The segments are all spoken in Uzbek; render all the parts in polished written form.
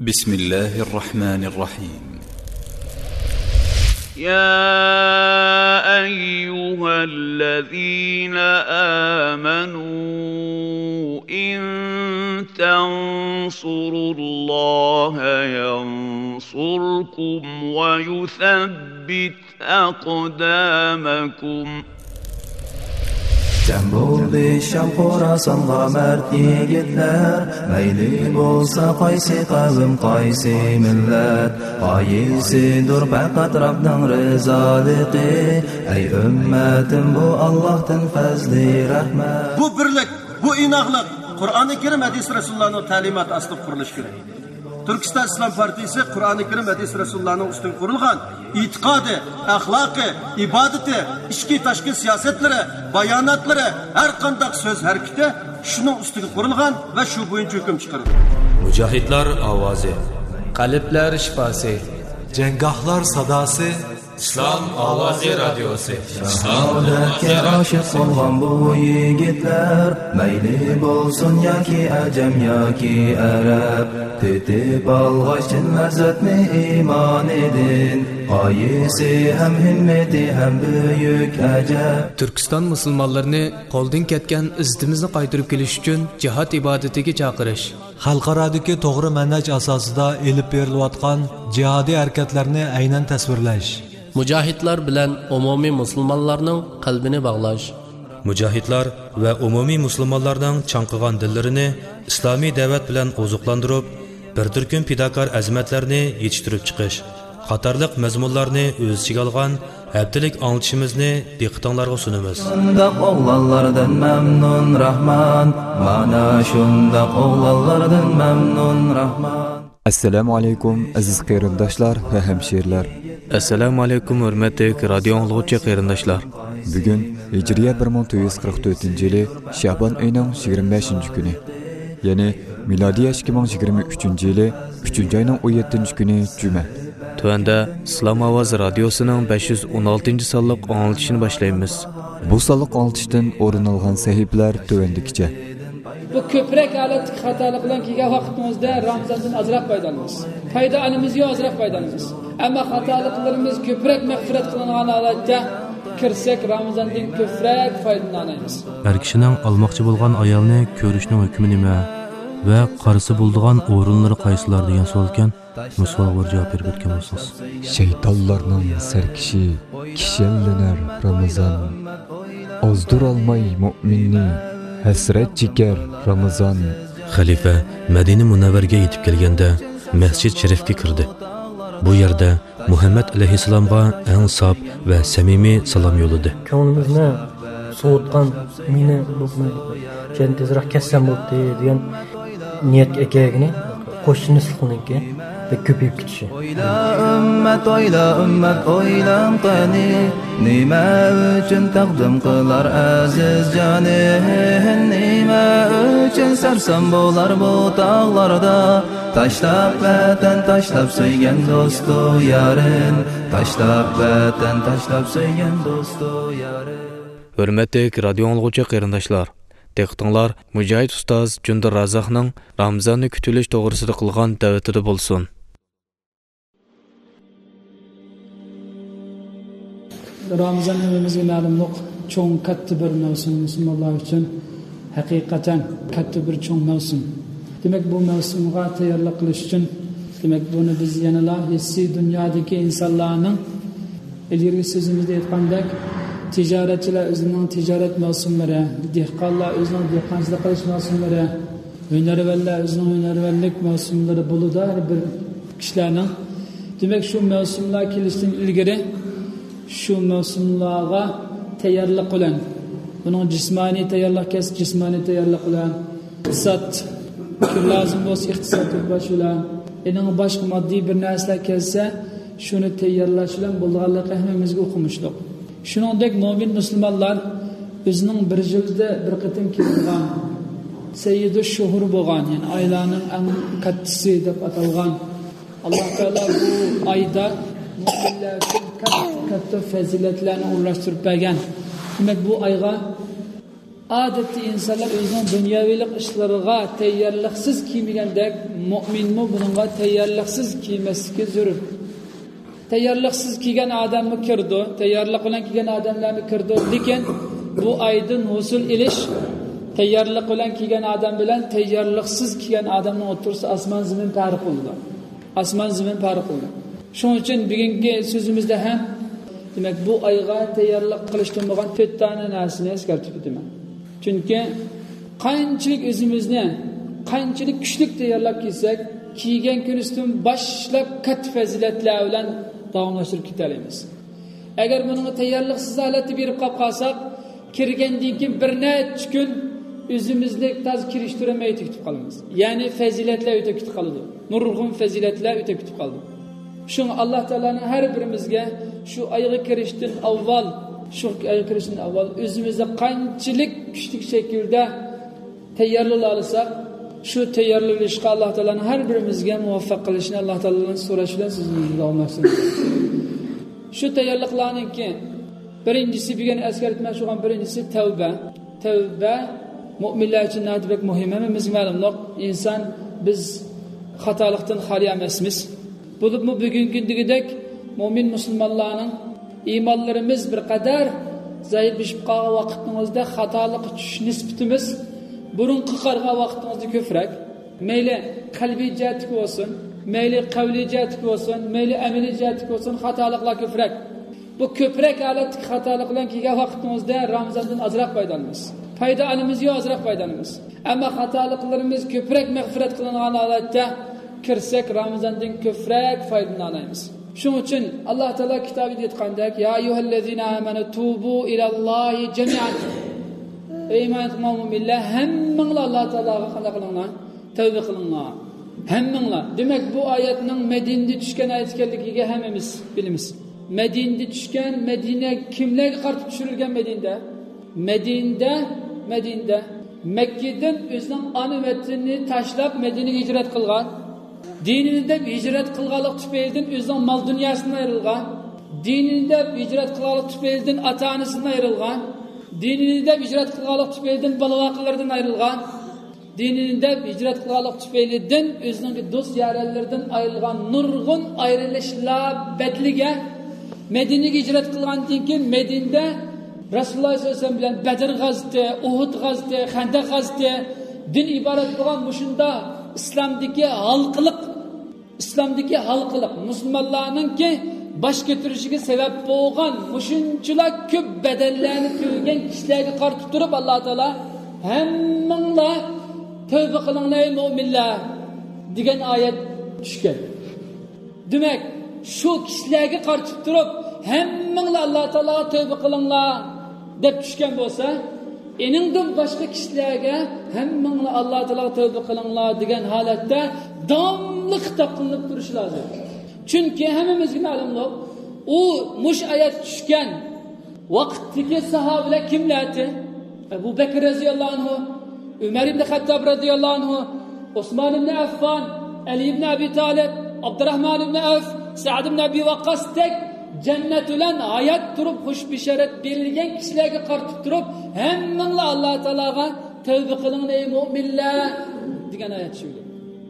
بسم الله الرحمن الرحيم. يا أيها الذين آمنوا إن تنصروا الله ينصركم ويثبت أقدامكم. Cem buldu Şam Xorasanğa mert yigitler, mayli bolsa qaysi qavm qaysi millat, qaysidir faqat Rabbning rizoliqi. Ey ummatim, bu Allohdan fazli rahmat. Bu birlik, bu inoqlik Qur'oni Karim hadis Rasulullohning ta'limoti asli qurilishi kerak. Turkiston Islom partiyasi Qur'oni Karim hadis Rasulullohning ustidan qurilgan e'tiqodi, axloqi, ibodati, ichki tashqi siyosatlari, bayonotlari, har qanday so'z harakati shuning ustiga qurilgan va shu bo'yicha hukm chiqarilgan. Mujohidlar ovozi, qalblar shifosi, janggohlar sadosi, Islom ovozi radiosi. Saodatga oshiq bo'lgan bu yigitlar, mayli bo'lsin yoki ajam yoki arab, tetib olg'achin lazzatni iymon edin, qaysi ham himmati ham buyuk ajab. Turkiston musulmonlarini qo'ldan ketgan izzatimizni qaytarib kelish uchun jihad ibodatiga chaqirish, xalqarodagi to'g'ri manhaj asosida elib berilayotgan jihodiy harakatlarni aynan tasvirlash, mujohidlar bilan umumiy musulmonlarning qalbini bog'lash, mujohidlar va umumiy musulmonlarning chanqigan dillarini islomiy da'vat bilan oziqlantirib, bir turkum fidokor azmatlarni yetishtirib chiqish qatorliq mazmunlarni o'z ichiga olgan haftalik anglitishimizni diqqatingizga sunamiz. Shundoq o'g'lonlardan mamnun Rahman, mana shundoq o'g'lonlardan mamnun Rahman. Assalomu alaykum aziz qarindoshlar va hamshirlar. Assalomu alaykum hurmatli radio anglag'uvchi qarindoshlar. Bugun Hijriya 1444-yili Şaban oyining 25-kuni, ya'ni milodiy 2023-yili 3-oyning 17-kuni Juma. Tuanda Islom ovozi radiosining 516-sonliq anglitishini boshlaymiz. Bu sonliq anglitishdan o'rin olgan sahifalar tuvandikicha. Bu ko'prak holatdagi xatolik bilan kelgan vaqtimizda Ramazondan ozroq foydalanamiz. Foydalanimizga ozroq foydalanamiz. Ammo xatoliklarimiz ko'prak mag'firat qilingan holatda kirsak Ramazondan ko'prak foydalanamiz. Har kishining olmoqchi bo'lgan ayolni ko'rishning hukmi nima va qarisi bo'ladigan o'rinlari qaysilar degan savolga musulmonlar javob berib o'tgan bo'lsangiz. Shaytonlarning sarkishi kishillanar Ramazon. Ozdur olmay mu'minni hasrat chekar Ramazon. Xalifa Madina Munavvarga yetib kelganda Masjid Sharifga kirdi. Bu yerda Muhammad alayhisalomga eng sof va samimiy salom yo'lladi. Ko'nglimizni so'yitgan meni bo'lmay, tezroq ketsam bo'ldi degan niyat ekagini qo'shni silqinki ve köpüyüp gitişi. Oyla ümmet oylam qani, nima uchun taqdim qilar aziz jonin, nima uchun sarsam bo'lar bu tog'larda, tashlab vatan tashlab so'ygan do'stu yarin, tashlab vatan tashlab so'ygan do'stu yarin. Hurmatli radio anglag'uvchi qarindoshlar, diqqatinglar Mujohid ustoz Jundur Razaqning Ramazonni kutilish to'g'risida qilgan da'vatida bo'lsin. Ramazon evimizga ma'lumliq cho'ng katta bir mavsum musulmonlar uchun haqiqatan katta bir cho'ng mavsum. Demak bu mavsumga tayyorlik qilish uchun demak buni biz yana hissiy dunyodagi insonlarning ilgari so'zimizda aytgandek tijoratchilar o'zining tijorat mavsumlari, dehqonlar o'zining dehqonchilik qilish mavsumlari, hunarvanlar o'zining hunarvanlik mavsumlari bo'ladi har bir kishilarning. Demak shu mavsumlar kelishdan ilgari şu mevsimlarga tayyorlik qiling. Buning jismoniy tayyorlik kelsa jismoniy tayyorlik qiling. Iqtisod lazım bo'lsa iqtisodiy boshlan. Endi boshqa moddiy bir narsalar kelsa shuni tayyorlash bilan bo'lganligi hammamizga o'qimishliq. Shuningdek mo'min musulmonlar o'zining bir yilda bir qatim kelgan sayyidu shuhur bo'lgan, ya'ni oylarning eng kattasi deb atalgan Alloh taolo bu oyda mu'minlar uchun katta fazilatlarni o'rlashtirib bergan. Demak bu oyga odatda insonlar o'zining dunyovilik ishlariga tayyorliksiz kiymagandek, mo'minmi bunga tayyorliksiz kiymaslikka zarur. Tayyorliksiz kiygan odamni kirdi, tayyorlik bilan kiygan odamlarni kirdi, lekin bu oydin hosil ilish tayyorlik bilan kiygan odam bilan tayyorliksiz kiygan odamning o'rtasida osmon zamin farq qildi. Osmon zamin farq qildi. Shuning uchun bugungi so'zimizda ham demak bu oyga tayyorlik qilishdan bo'lgan 4 ta narsani eskartib o'taman. Chunki qanchalik o'zimizni qanchalik kuchli tayyorlab kelsak, kiygan kunimizdan boshlab katta fazilatlar bilan davomlashtirib ketamiz. Agar buni tayyorliksiz holatda berib qolsak, kirgandan keyin bir necha kun o'zimizni taz kirishtirmay ketib qolamiz. Ya'ni fazilatlar o'tib ketib qoladi. Nurg'un fazilatlar o'tib ketib qoldi. Shuni Alloh taolaning har birimizga shu oyga kirishdan avval o'zimizni qanchalik kuchli shaklda tayyorlab olsak, shu tayyorlanishga Alloh taolaning har birimizga muvaffaq qilishini Alloh taoladan so'rash bilan sizni davomlashtiramiz. Shu tayyorliklarningki birinchisi degan eskartmoqchi bo'lgan birinchisi tavba. Tavba mo'minlar uchun natibat muhim. Hammamizga ma'lumdir, inson biz xatolikdan xoli emasmiz. Bo'libmi bugungi kundagidek mo'min musulmonlarning iymonlarimiz bir qadar zaiflashib qolgan vaqtimizda xatolik tushish nisbatimiz burunqi qarg'a vaqtimizda ko'proq. Mayli qalbiy jihatga bo'lsin, mayli qavliy jihatga bo'lsin, mayli amaliy jihatga bo'lsin, xatoliklar ko'proq. Bu ko'proq holatdagi xatolik bilan kelgan vaqtimizda Ramazondan ozroq foydalanamiz. Foydalanamiz yo ozroq foydalanamiz. Ammo xatoliklarimiz ko'proq mag'firat qilingan holatda kirsak Ramazondan ko'proq foydalanamiz. Shuning uchun Alloh taolo kitobida aytgandek, ya ayyuhallazina amanu tubu ilallohi jami'an. Ey mu'minlar, hammanglar Alloh taologa qanday qilinglar? Tavba qilinglar. Hammanglar. Demak bu oyatning Madinada tushgan oyat ekanligiga hammamiz bilamiz. Madinada tushgan, Madina kimlarga qarshi tushirilgan Madinada Makkadan o'zining ona vatanini tashlab Madinaga hijrat qilgan. Dinida hijrat qilganlik tufaylidan o'zining mol dunyosidan ayrilgan. Dinida hijrat qilganlik tufaylidan ota-onasidan ayrilgan. Dinida hijrat qilganlik tufaylidan baloqlardan ayrilgan. Dinida hijrat qilganlik tufaylidan o'zining do'st yaranlaridan ayrilgan nurg'un ayrilishlar badliga Madinaga hijrat qilgandan keyin Madinada Rasululloh sollallohu alayhi vasallam bilan Badr g'azoti, Uhud g'azoti, Xandaq g'azoti din iborat bo'lgan mushunda islomdagi halqiliq musulmonlarningki bosh ko'tarishiga sabab bo'lgan mushunchalar ko'p badallarni to'lagan kishilarga qarshi turib Alloh taolo hammanglar tavba qilinglar mu'minlar degan oyat tushgan. Demak, shu kishilarga qarshi turib hammanglar Alloh taologa tavba qilinglar deb tushgan bo'lsa, eningdan boshqa kishilarga hammanglar Alloh taologa tavba qilinglar degan holatda davomli xitob qilinib turishi lozim. Chunki hammamizga ma'lumdir, u mush oyat tushgan vaqtdagi sahobalar kimlardi? Abu Bakr radhiyallohu anhu, Umar ibn Xattob radhiyallohu anhu, Usmon ibn Affon, Ali ibn Abi Talib, Abdurrahmon ibn Avf, Sa'd ibn Abi Waqqas tek jannat bilan hayot turib xush bishorat berilgan kishilarga qarshi turib hammanglar Alloh taologa tavba qilinglar ey mu'minlar degan oyat tushgan.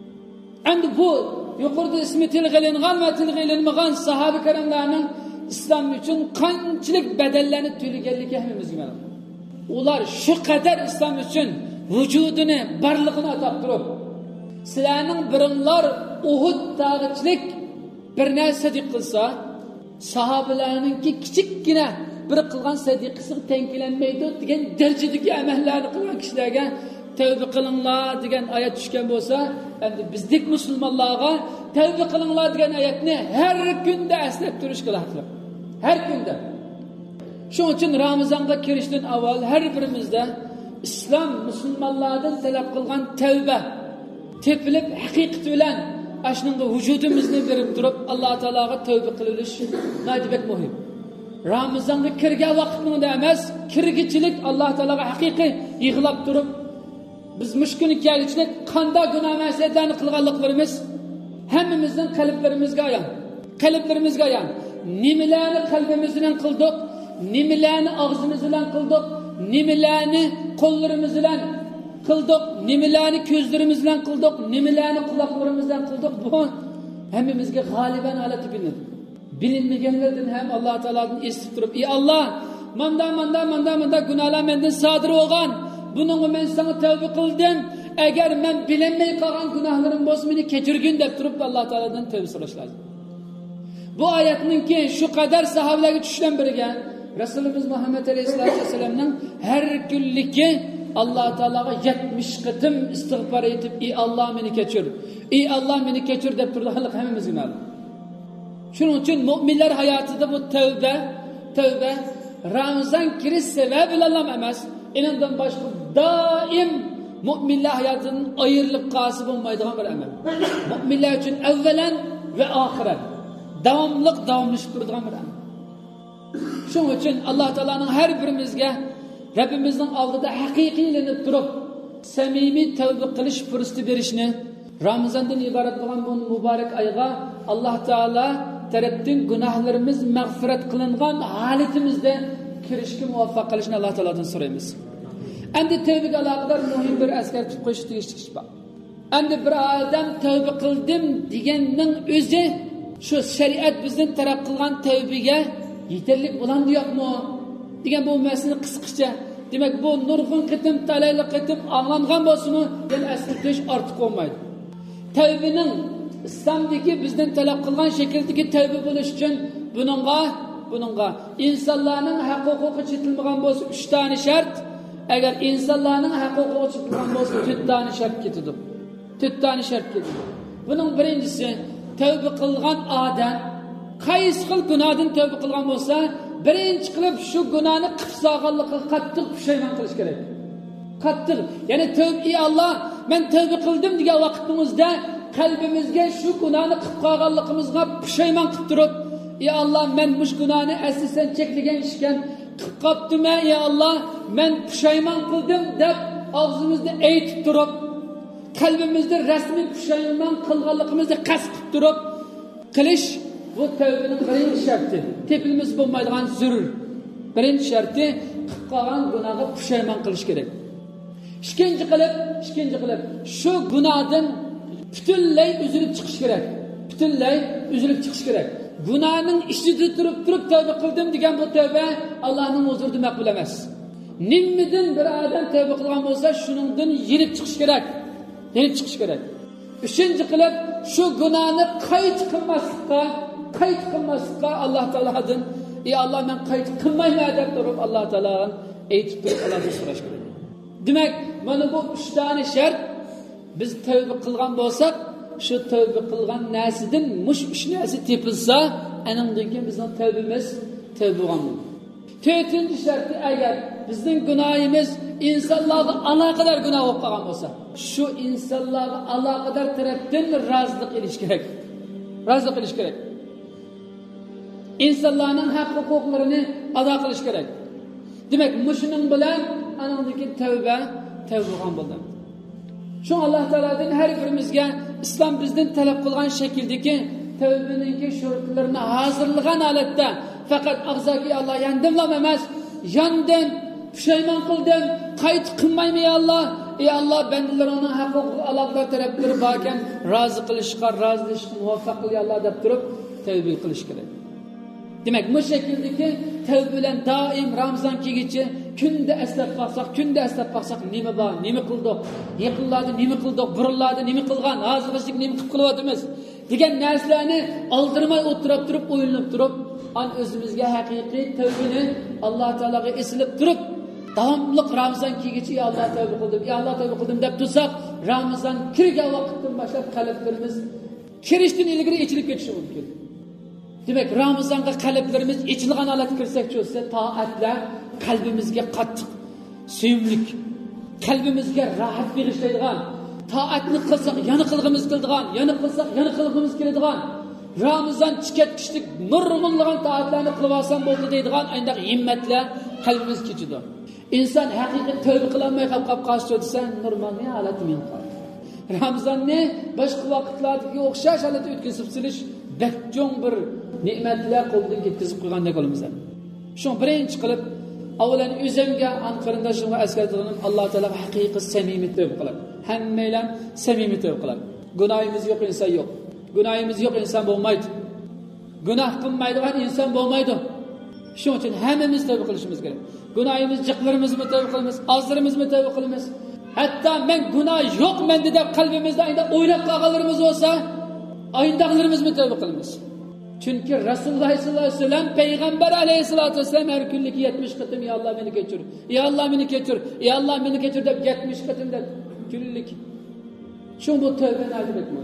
Endi bu yuqorida ismi tilg'ilinmagan sahoba karamlarning islom uchun qanchalik badallarni to'laganligi hammamizga ma'lum. Ular shu qadar islom uchun vujudini, barlig'ini atab turib, sizlarning biringlar Uhud tog'ichilik bir narsa sadiq qilsa, sahobalarningki kichikkina bir qilgan sadiqasiga tengilanmaydi degan darajadagi amallarni qilgan kishilarga tavba qilinglar degan oyat tushgan bo'lsa, endi bizning musulmonlarga tavba qilinglar degan oyatni har kunda eslab turish kerak. Har kunda. Shuning uchun Ramazonga kirishdan avval har birimizda islom musulmonlardan talab qilgan tavba tepilib haqiqat bilan ashunga vujudimizni berib turib Alloh taologa tavba qilish najibet muhim. Ramazonga kirgan vaqtida emas, kirgichilik Alloh taologa haqiqiy yig'lab turib biz mushkuni kelishlik qanday gunoh ma'siyatlarni qilganliklarimiz hammamizning qalblarimizga ayon. Nimalarni qalbimiz bilan qildik, nimalarni og'zimiz bilan qildik, nimalarni qo'llarimiz bilan qildik, nimalarni ko'zlarimiz bilan qildik, nimalarni quloqlarimiz bilan qildik, bu hammamizga g'oliban holatda bilinadi. Bilinmaganlardan ham Alloh taolodan eshitib turib, ey Alloh, manda gunohlar mendan sodir bo'lgan. Buningga men senga tavba qildim. Agar men bilinmay qolgan gunohlarim bo'lsa, meni kechirgin deb turib Alloh taolodan tavba so'rash lozim. Bu oyatninki shu qadar sahobalarga tushgan biriga Rasulimiz Muhammad alayhisolatu vasallamning har kunligi Alloh taologa 70 qitim istig'for etib, ey Alloh meni kechir, ey Alloh meni kechir deb turganlik hammamizga ma'lum. Shuning uchun mu'minlar hayotida bu tavba Ramazon kirish sababi bilan emas, inandan boshqa doim mu'minlar hayotidan ayrilib qolsa bo'lmaydigan bir amal. Mu'minlar uchun avvalan va oxirat davomlashib turadigan bir amal. Shuning uchun Alloh taolaning har birimizga Rabbimizning oldida haqiqiylanib turib, samimiy tavba qilish fursati berishni, Ramazondan iborat bo'lgan bu muborak oyga Alloh taolo tarafdan gunohlarimiz mag'firat qilingan holatimizda kirishga muvaffaq qilishni Alloh taolodan so'raymiz. Endi tavbaga aloqador muhim bir eskartib qo'yish tegishli bor. Endi bir odam tavba qildim deganning o'zi shu shariat bizdan talab qilgan tavbaga yetarli bo'ladi yo'qmi degan bu masalani qisqacha, demak bu nurg'un qitim talayli qitim anglangan bo'lsa-mu, yana aslish ortiq bo'lmaydi. Tavbaning islomdagi bizdan talab qilgan shakldagi tavba bo'lish uchun buningga insonlarning huquqi chetilmagan bo'lsa 3 tane shart. Agar insonlarning huquqi chetilgan bo'lsa 4 tane shart ketadi. 4 tane shart ketadi. Buning birinchisi, tavba qilgan odam qaysi xil gunohdan tavba qilgan bo'lsa, birinchi qilib shu gunohni qilib solganligiga qattiq pushaymon qilish kerak. Qattiq, ya'ni tavba, ey Alloh, men tavba qildim degan vaqtimizda qalbimizga shu gunohni qilib qolganligimizga pushaymon qilib turib, ey Alloh, men bu gunohni aslida cheklagan ishkan qilib qopdim, ey Alloh, men pushaymon qildim deb og'zimizda aytib turib, qalbimizda rasmiy pushaymon qilganligimizni qasd qilib turib qilish bu tavbaning birinchi sharti. Tepilimiz bo'lmaydigan zarur. Birinchi sharti qilib qolgan gunohga pushaymon qilish kerak. Ikkinchi qilib shu gunohdan butunlay uzilib chiqish kerak. Gunohning ichida turib tavba qildim degan bu tavba Allohning huzurida maqbul emas. Nimmadan bir odam tavba qilgan bo'lsa, shuningdan yirib chiqish kerak. Uchinchi qilib shu gunohni qayta qilmaslikka Alloh taolodan, ey Alloh, men qayta qilmayman deb turib Alloh taolodan aytib turib Allohdan so'rash kerak. Demak, mana bu 3 tane shart biz tavba qilgan bo'lsak, shu tavba qilgan narsadan mush narsa tepilsa, anandan keyin bizning tavbamiz tavba bo'lgan. 4-chi sharti, agar bizning gunohimiz insonlarga aloqador gunoh bo'lib qolgan bo'lsa, shu insonlarga aloqador tarafdan rozilik ilish kerak. İnsanlarning haq-huquqlarini ado qilish kerak. Demak, mushuning bilan anandagi tavba bo'lgan bo'ldi. Shu Alloh taoladan har birimizga islom bizdan talab qilgan shakldagi tavbaning shurutlarini hozirlagan holatda faqat og'zaki Alloh yandimlam emas, yandim, pushaymon qildim, qayt qilmayman ey Alloh. Ey Alloh, bandalaringning haq-huquq aloqador taraflari bor ekan, rozi qilishga muvaffaq qil ey Alloh deb turib tavba qilish kerak. Demak, bu shakldagi tavba bilan doim Ramazon kelguncha kunda eslab qolsak, nima bor, nima qildik, yaqinlarda nima qildik, burunlarda nima qilgan, hozirlik nima qilib qilyapmiz degan narsalarni oldirmay o'tirib turib, o'ylanib turib, o'zimizga haqiqiy tavbani Alloh taolaga eslab turib, davomli Ramazon kelguncha ey Alloh tavba qildim deb tursak, Ramazon kirgan vaqtdan boshlab qalblarimiz kirishdan ilgari ichilib ketishi mumkin. Demak, Ramazonga qalblarimiz ichilgan holat kirsak bo'lsa, toatlar qalbimizga qattiq suyumlik, qalbimizga rohat berishlaydigan, toatni qilsak yana qilg'imiz keladigan, Ramazon chiketkishlik nurg'unlagan toatlarni qilib olsam bo'ldi deydigan ayndaq himmatlar qalbimiz kechidi. Inson haqiqiy tavba qilolmay qolib qolsa desa, normal holatga qoladi. Ramazonni boshqa vaqtlardagi o'xshash holatda o'tkazib silish bakjon bir ne'matlar qo'ldan ketkazib qo'ygandek bo'lamiz. Shu birinchi qilib Avvalan özümge anqarındaşımga eskerdiğim Allah Teala haqiqi samimi tövbe qilib. Hammalar samimi tövbe qilib. Günahımız yok insan yok. Günahımız yok insan bo'lmaydi. Günah qilmaydigan insan bo'lmaydi. Shuning uchun hammamiz tövbe qilishimiz kerak. Günahımız jiqlarımizmi tövbe qilamiz, og'zlarimizmi tövbe qilamiz. Hatta men günah yok mende deb qalbimizda endi o'ylab qolganlarimiz bo'lsa, ayındaqlarımizmi tövbe qilamiz. Çünkü Resulullah sallallahu aleyhi ve sellem Peygamber aleyhissalatü vesselam her günlük 70 kıtım ya Allah beni geçir. Ya Allah beni geçir. Ya Allah beni geçir de 70 kıtım da günlük. Şun bu tövbeni arzu etmiyor.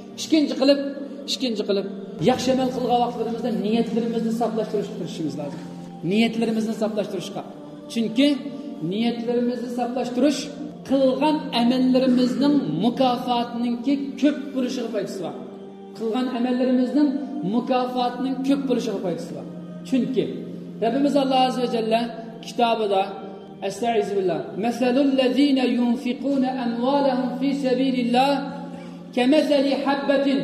İkinci kılıp yaxshi amal qilgan vaqtlarimizda niyatlarimizni saqlashtirishimiz lazım. Niyatlarimizni saqlashtirishga. Çünkü niyatlarimizni saqlashtirish qilgan amallarimizning mukofotininki ko'p bo'lishiga foydasi bor. Qilgan amallerimizning mukofotining ko'p bo'lishiga foydasi bor. Chunki Rabbimiz Alloh azza va jalla kitobida Estaizubillah Meselul lezine yunfikuna amwalahum fi sabilillah kemeseli habbetin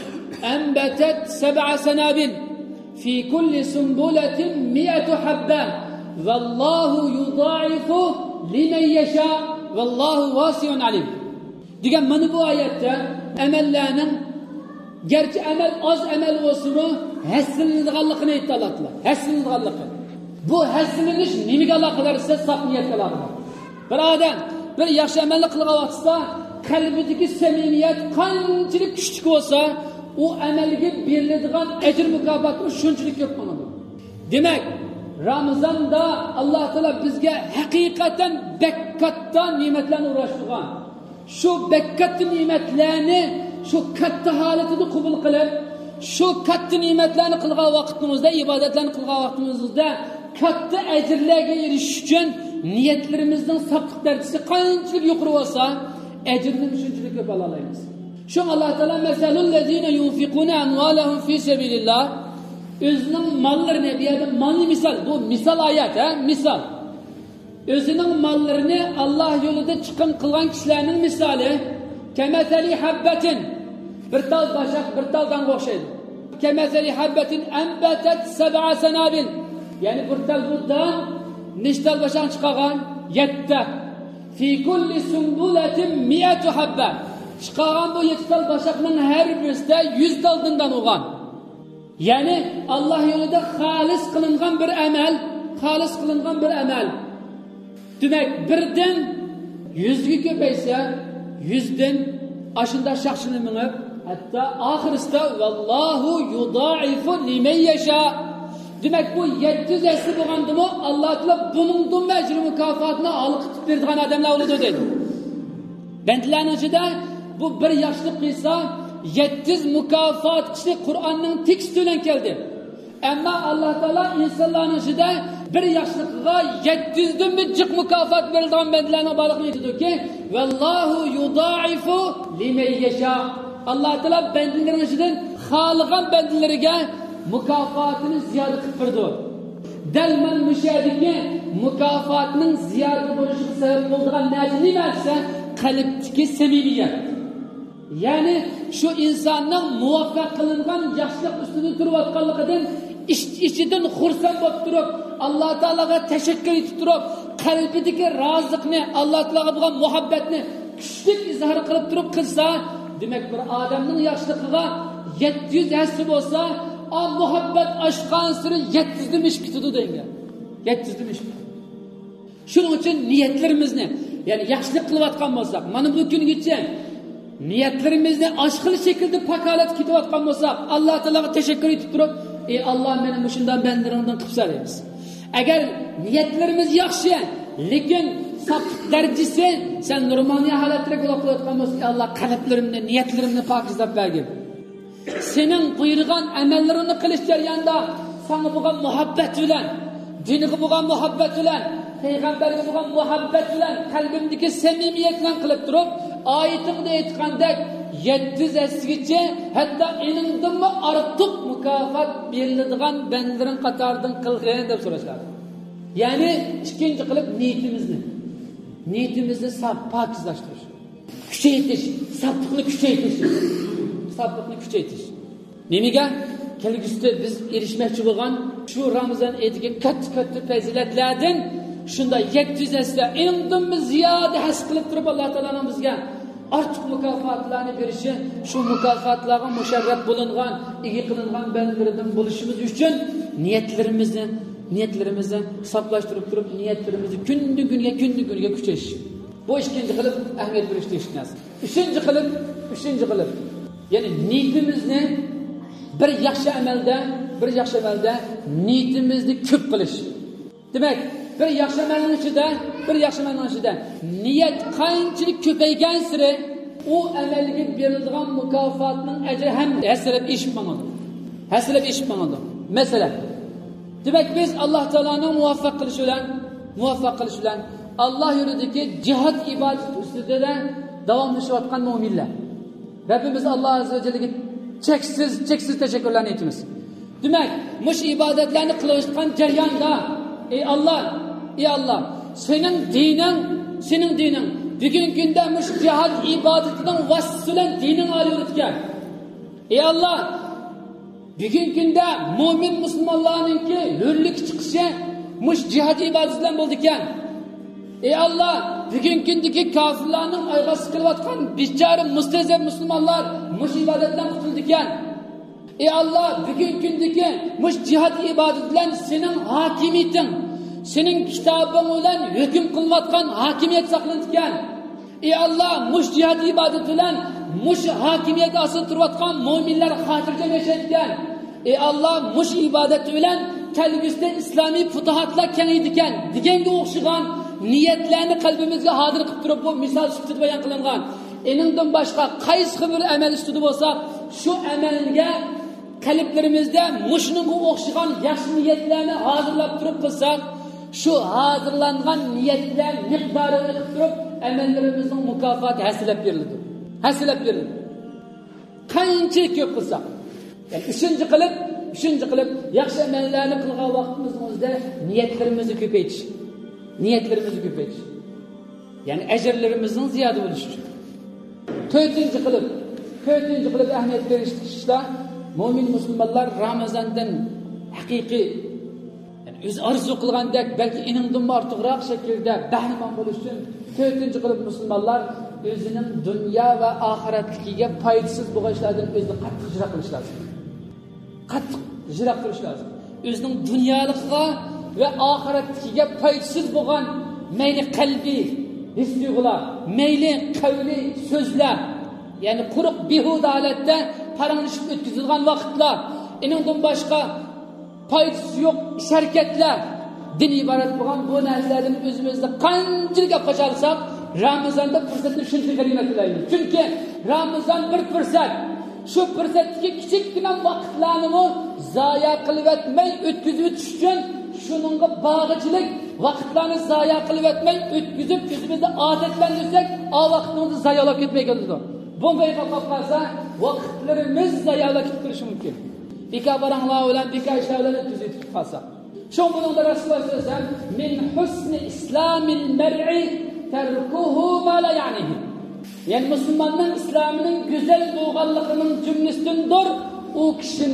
enbetet 7 senabil fi kulli sunbulatin 100 habbe vallahu yudaifu limen yasha vallahu vasiyun alim. Degan mana bu oyatda amallarning gerçi amel az amel olsun mu hassilliğanlıqını aytdi Allah Taala. Hassilliğanlıqı. Bu hassillinish nimaga aloqador esa saf niyatga aloqador. Bir odam bir yaxshi amalni qilgan vaqtda qalbidagi samimiyat qanchalik kuchli bo'lsa, u amalga beriladigan ajr mukofoti shunchalik ko'p bo'ladi. Demak, Ramazonda Alloh Taala bizga haqiqatan bekkatta ne'matlarni urashtirgan. Shu bekkatta ne'matlarni shu katta holatini qabul qilib, shu katta ne'matlarni qilgan vaqtimizda, ibodatlarni qilgan vaqtimizda katta ajrlarga erishish uchun niyatlarimizning safliq darajasi qanchalik yuqori bo'lsa, ajrni shunchalik ko'p ola olamiz. Shu Alloh taolo masalul lezina yunfiquna amwalahum fi sabilillah o'zining mollarini, bu yerda molni misol, bu misol oyat, misol. O'zining mollarini Alloh yo'lida chiqim qilgan kishilarning misoli kemeseli habbetin bir tal başak bir taldan o'xshaydi. Kemeseli habbetin enbetet 7 senabil. Yani bir tal buddan nechtal başak chiqargan? 7. Fi kulli sunbulatin 100 habbe. Chiqargan bu 7 tal başakning har birisida 100 taldan o'g'an. Yani Allah yo'lida xolis qilingan bir amal, Demek birden 100'ga ko'paysa 100'den aşında şahsını minib, hatta ahiriste vallahu yudaifu limen yasha. Demek bu 700 esli bo'lgandimi Alloh taolo buning mecri mukofotini olib berdigan odamlar bo'ladi deydi. Bandlarning ichida bu bir yaxshilik qilsa 700 mukofot kishi Qur'onning teksti bilan keldi. Ammo Alloh taolo insonlarning ichida bir yaxshilikqa 700 dan jiq mukofot berilgan bandlarning borligini aytadiki, vallahu yudaifu limen yasha. Alloh taolo bandlarning ichidan xohlagan bandlariga mukofotini ziyoda qilib berdi. Dalman mushadiki mukofotning ziyoda bo'lishiga sabab bo'lgan narsa nima desa, qalbdagi samimiyat. Ya'ni shu insonning muvaffaq qilingan yaxshilik ustida turayotganligidan ichidan xursand bo'lib turib, Alloh taolaga tashakkur etib turib, qalbidagi rozilikni, Alloh taolaga bo'lgan muhabbatni kuchli izhor qilib turib qilsa, demak bir odamning yaxshiligiga 700 hassi bo'lsa, o muhabbat oshgan siri 700 dan oshib ketadi degan. 700 dan oshib. Shuning uchun niyatlarimizni, ya'ni yaxshilik qilayotgan bo'lsak, mana bu kungacha niyatlarimizni oshqil shaklda pakolat ketayotgan bo'lsak, Alloh taolaga tashakkur etib turib, ey Alloh meni mushundan bandaringdan qilib saraymiz. Agar niyatlarimiz yaxshi, lekin safliq darajasi sen normal holatda qilayotgan bo'lsa, Alloh qalblarimni, niyatlarimni pokizlab bergin. Sening buyurgan amallarini qilish jarayonida sana bo'lgan muhabbat bilan, dinga bo'lgan muhabbat bilan, payg'ambarga bo'lgan muhabbat bilan, qalbimdagi samimiyat bilan qilib turib, oyatimda aytgandek 700 asgacha hatto eningdanmi ortiq mukofot beriladigan bandaning qatoridan qilgin deb so'rashadi. Ya'ni ikkinchi qilib niyatimizni pokizlashtirish, kuchaytirish, safliqni kuchaytirish. Nimaga? Kelgusida biz erishmoqchi bo'lgan shu Ramazon oyidagi katta fazilatlardan Shunda 700 asla endimmi ziyoda has qilib turib Alloh taolaning bizga ortiq mukofotlarni berishi, shu mukofotlarga musharraf bo'lingan, ega qilingan bandlaridan bo'lishimiz uchun niyatlarimizni hisoblashtirib turib, niyatlarimizni kunga kuchayish. Bu ikkinchi qilib ahamiyat berish deyishimiz. Uchinchi qilib, ya'ni niyatimizni bir yaxshi amalda niyatimizni ko'p qilish. Demak, bir yaxshi amalning ichida niyat qanchalik ko'paygan sari u amalga beriladigan mukofotning ajri ham hasilab eshib mangadi. Masalan, demak biz Alloh taolaning muvaffaq qilishi bilan Allah yo'lidagi jihad ibodat ustida davomlashayotgan mu'minlar. Rabbimiz Alloh azza va jallaga cheksiz tashakkurlarni aytamiz. Demak, mush ibodatlarni qilayotgan jarayonda ey Allah, sening dining bugungi kunda mush jihad ibodatining vasitasidan dining olayotgan. Ey Allah, bugungi kunda mu'min musulmonlarningki hurlik chiqishi mush jihad ibodati bilan bo'ldi ekan. Ey Allah, bugungi kundagi kofirlarning ayg'asi qilayotgan bichora mustazab musulmonlar mush ibodatdan qutuldi ekan. Ey Allah, bugungi kundagi mush jihad ibodati bilan sening hokimiyating, sening kitobing bilan hukm qilayotgan hokimiyat saqlanadi ekan. Ey Allah, mush jihad ibodati bilan mush hokimiyat ostida turayotgan mu'minlar xotirjam yashayotgan. Ey Allah, mush ibodati bilan kelgusida islomiy futuhatlar kengaydi ekan deganga o'xshagan niyatlarni qalbimizga hozir qilib turib bu misol sifatida bayon qilingan. Eningdan boshqa qaysi bir amal ustida bo'lsa, shu amalga qalblarimizda mushunga o'xshagan yaxshi niyatlarni hozirlab turib qilsak, shu hozirlangan niyatlar miqdorini qilib turib amallarimizning mukofoti hasilab beriladi. Qancha ko'p qilsak, yani uchinchi qilib yaxshi amallarni qilgan vaqtimizda niyatlarimizni ko'paytirish. Yani ajrlarimizning ziyoda bo'lishi uchun. To'rtinchi qilib ahamiyat berishda mu'min musulmonlar Ramazondan haqiqiy o'z orzu qilgandek balki iningdan ortiqroq shaklda bahramand bo'lish uchun to'rtinchi qilib musulmonlar o'zining dunyo va oxiratligiga foydasiz bo'lgan ishlardan o'zini qattiq jiroq qilish lozim. O'zining dunyoligiga ve ahiretligiga foydasiz bo'lgan mayli qalbiy his-tuyg'ular, mayli qavli so'zlar, ya'ni quruq behuda holatda paranglashib o'tkazilgan vaqtlar, iningdan boshqa foydasi yo'q harakatlar, din iborat bo'lgan bu narsalardan o'zimizni qanchalik olib qochsak, Ramazonda fursatni shuncha g'animat bilaymiz. Chunki Ramazon bir fursat. Shu fursatdagi kichikgina vaqtlarni zoya qilib o'tmay o'tkazib o'tish uchun shuningga bag'ishlik vaqtlarni zoya qilib o'tmay o'tkazib o'zimizni odatlantirsak, o vaqtimizni zoyalab ketmaydi. Bu bayqa qolsa vaqtlarimiz zoyalab ketishi mumkin. Bikabaranglar bilan bikashlar bilan o'tkazib qolsa. Shu buningda Rasululloh sollallohu alayhi vasallam min husni islamil mar'i tarkuhu ma la ya'nihi. Yani Müslümanın İslam'ının güzel doğallıkının cümlesindendir o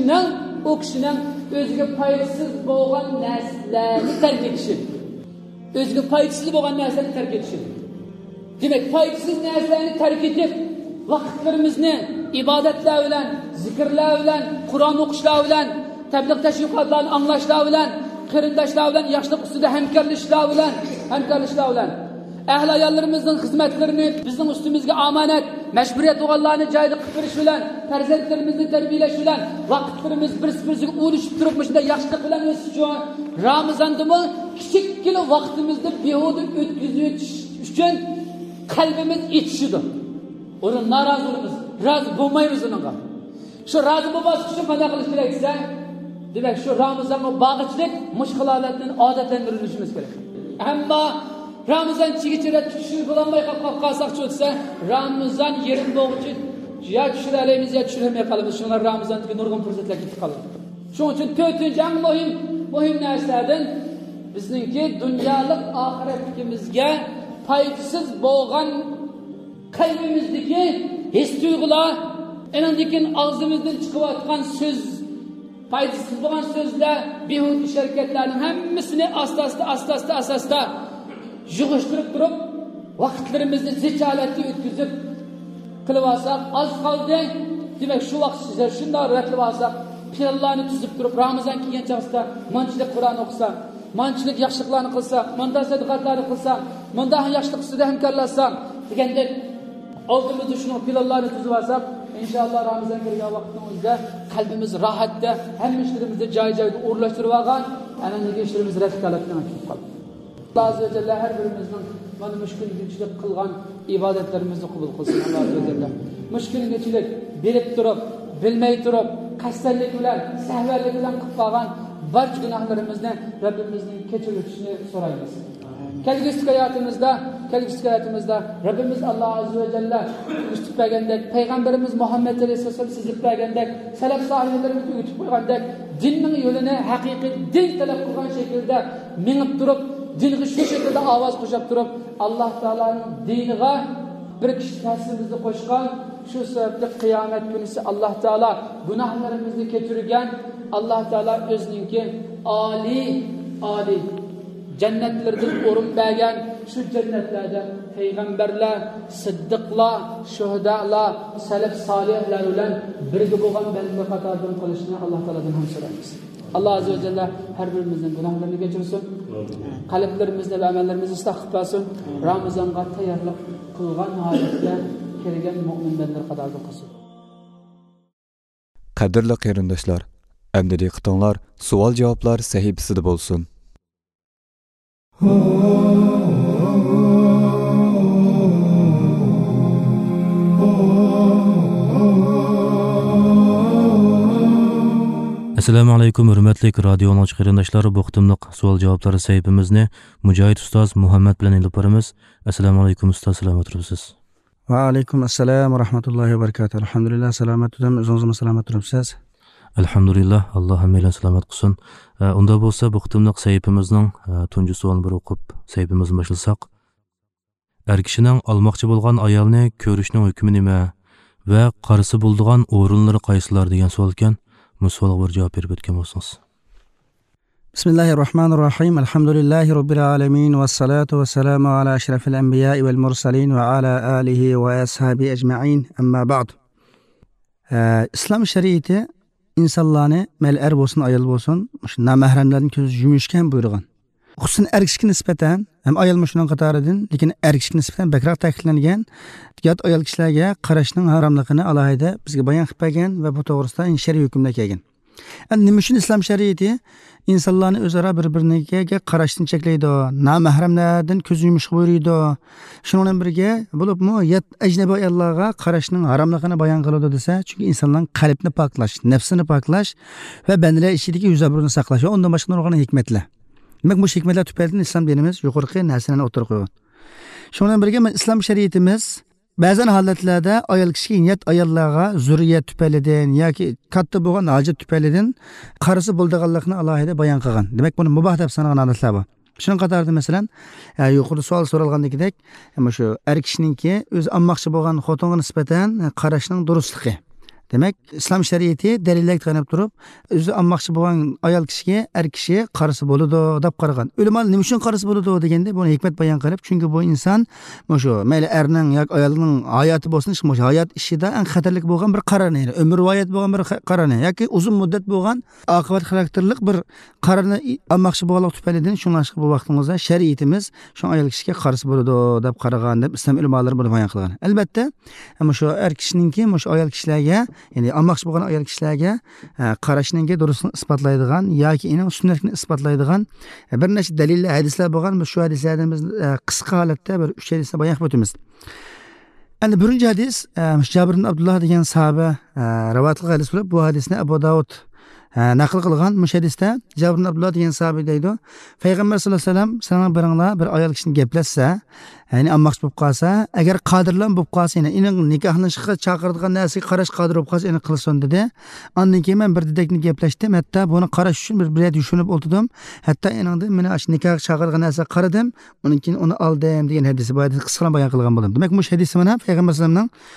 kişinin özgü faydasız boğan neslerini terk edişi. Özgü faydasız boğan neslerini terk edişi. Demek faydasız neslerini terk edip vakitlerimizni ibadetler bilen, zikirler bilen, Kur'an okuşlar bilen, tebliğ teşvikatlarını anlaşlar bilen, kırındaşlar bilen, yaşlık üstüde hemkarlaşlar bilen, Əhl ayallarımızın xizmətlərini bizim üstümüzə amanət, məcburiyyət oğullarını cayda qıpırış bilən, tərzətlərimizni tərbiyələş bilən, vaqtlarımız birisi uğruşub durubmuşda yaxşılıq bilən üçün Ramazan'da mı kiçikgina vaqtimizdə behuda ötküzüyü üçün qalbimiz içişidir. Onun narazı olumuz, razı bulmayımız onunla. Şu razı bulması üçün qana qılış gereksə, demək şu Ramazan'ın bağışlık, müşkilatının adətlendirilişimiz gerek. Ama Ramazan çiğitire tutuşur bulanmay kalsak çözse Ramazan yerin doğucu ya düşüreleyimiz ya düşüremeye kalırız. Şunlar Ramazan'daki nurgun fırsatla gittik kalır. Şunun için dördüncü en mühim derslerden bizimki dünyalık ahiretlikimizge faydasız boğan kalbimizdeki his duygular enindeki ağzımızdan çıkıvatkan söz foydasiz bo'lgan so'zlar, behuda harakatlarning hammasini asta yig'ishtirib turib, vaqtlarimizni zicholatga o'tkazib qilib olsak, oz qoldi. Demak, shu vaqt sizlar shunday ratlab olsak, planlarni tuzib turib, Ramazon kelgan chog'da manchilik Qur'on o'qisa, manchilik yaxshiliklarni qilsa, munda sadaqatlarni qilsa, munda yaxshilik ustida hamkorlashsa degandek oldimizda shuni planlarni tuzib olsak, inshaalloh Ramazon kirgan vaqtimizda qalbimiz rohatda, hamma ishlarimizni joy-joyida o'rlashtirib olgan, ana nega ishlarimiz ratkalatdan o'tib qoldi. Alloh azza va jalla har birimizning mana mushkulchilik qilgan ibodatlarimizni qabul qilsin. Alloh azza va jalla mushkulchilik bilib turib, bilmay turib, qasdlik bilan, sahvarlik bilan qilib qolgan barcha gunohlarimizni Rabbimizning kechirishini so'raymiz. Kelgusi hayotimizda Rabbimiz Alloh azza va jalla o'tib bergandek, payg'ambarimiz Muhammad alayhisosallam sizib bergandek, salaf sohiblarimiz o'tib qo'ygandek, dinning yo'lini haqiqiy din talab qilgan shaklda minib turib, dinga shu shaklda ovoz qo'shib turib, Alloh taolaning diniga bir kishi ta'sirimizni qo'shgan, shu sababli qiyomat kuni Alloh taolo gunohlarimizni kechirgan, Alloh taolo o'zining oliy jannatlardan o'rin bergan, shu jannatlarda payg'ambarlar, siddiqlar, shuhadalar, salaf solihlar bilan birga bo'lgan bandalar qatoridan qilishni Alloh taoladan ham so'raymiz. Alloh azza va jalla har birimizning gunohlarini kechirsin. Qalblarimizni va amallarimizni isloh qilib bersin. Ramazonga tayyorlik qilgan holatda kelgan mo'min bandalar qatoridan qilsin. Qadrli qarindoshlar, endi diqqatinglar savol-javoblar sahifasida bo'lsin. Assalomu alaykum hurmatli radio anglag'ich qarindoshlar, bu qitimliq savol-javoblar sahifamizni Mujohid ustoz Muhammad bilan olib boramiz. Assalomu alaykum ustoz, salomat turibsiz? Va alaykum assalom va rahmatullohi va barakatuh. Alhamdulillah, salomat turibsiz. O'zingiz salomat turibsiz? Alhamdulillah, Alloh hammalarni salomat qilsin. Unda bo'lsa, bu qitimliq sahifamizning tunji savolini bir o'qib sahifamizni boshlasak. Er kishining olmoqchi bo'lgan ayolni ko'rishning hukmi nima va qarisi bo'ladigan o'rinlari qaysilar degan savol ekan. Bu savolga bir javob berib o'tgan bo'lsangiz. Bismillahirrohmanirrohim. Alhamdulillahi robbil alamin va salatu va salamu ala ashrafil anbiya'i val mursalin va ala alihi va ashabi ajma'in. Amma ba'd. Islom shariati insonlarni mal er bo'lsin, ayol bo'lsin, shu namahremlarning ko'z yumishgan buyurgan. Xususan er kishiga nisbatan ham ayol mushuning qatoridan, lekin er kishiga nisbatan bakroq ta'kidlangan, yot ayol kishilarga qarashning haromligini alohida bizga bayon qilib bergan va bu to'g'risida shariy hukmlar kelgan. Nima uchun islom shariati insonlarni o'zaro bir-biriga qarashdan cheklaydi, namahremlardan ko'z yumish buyuriydi. Shuning bilan birga bo'libmi, yot ajnabiy ayollarga qarashning haromligini bayon qiladi desa, chunki insonlarning qalbini poklash, nafsini poklash va bandalar ichidagi yuzabrini saqlash va undan boshqa nurg'on hikmatlar. Demak, bu hikmatlar tufaylidan islom dinimiz yuqorqi narsani o'tirib qo'ygan. Shuning bilan birga islom shariatimiz ba'zan holatlarda ayol kishiga niyat ayollarga zurriyat tufaylidan yoki katta bo'lgan hojat tufaylidan qarisi bo'lganligini alohida bayon qilgan. Demak, buni muboh deb sanagan holatlar bor. Shuning qatorida masalan, yuqorida savol so'ralgandagidek, shu er kishiningki o'zi olmoqchi bo'lgan xotinga nisbatan qarashning durustligi. Demak, islom shariati dalillarga tayanib turib, o'zi olmoqchi bo'lgan ayol kishiga er kishi qarisi bo'ladi deb qaragan. Ulamolar nima uchun qarisi bo'ladi deganda buni hikmat bayon qilib, chunki bu inson shu mayli erning yoki ayolning hayoti bo'lsin, shu hayot ishida eng xatarlik bo'lgan bir qarorni, umrvoyat bo'lgan bir qarorni yoki uzun muddat bo'lgan oqibat xarakterlik bir qarorni olmoqchi bo'lganlik tufaylidan shunlashqa bu vaqtimizda shariatimiz shu ayol kishiga qarisi bo'ladi deb qaragan deb islom ulamolari buni bayon qilgan. Albatta, shu er kishiningki shu ayol kishilarga, ya'ni olmoqchi bo'lgan ayol kishilarga qarashninga durustini isbotlaydigan yoki uning sunnatini isbotlaydigan bir nechta dalillar, hadislar bo'lgan. Biz shu hadislardan biz qisqa holatda bir 3 hadisni bayon qilib o'tamiz. Endi birinchi hadis Jabir ibn Abdullah degan sahaba rivoyat qilgan hadis bo'lib, bu hadisni Abu Davud naql qilgan. Mush hadisda Jabir ibn Abdullah degan sahaba deydi, Payg'ambar sollallohu alayhi vasallam sanan biringlar bir ayol kishini gaplashsa, ya'ni olmoqchi bo'lib qolsa, agar qodirlan bo'lib qolsa, ya'ni uning nikohlanishga chaqiradigan narsaga qarash qodir bo'lib qolsa, uni qilsin dedi. Ondan keyin men bir dedekni gaplashdim, hatto buni qarash uchun bir yerda yushunib o'tirdim. Hatto eningda meni ash nikoh chaqiradigan narsa qaradim, undan keyin uni oldim degan hadisi bu hadis qisqa bayon qilgan bo'ladim. Demak, bu hadis mana Payg'ambar sollallohu alayhi vasallamning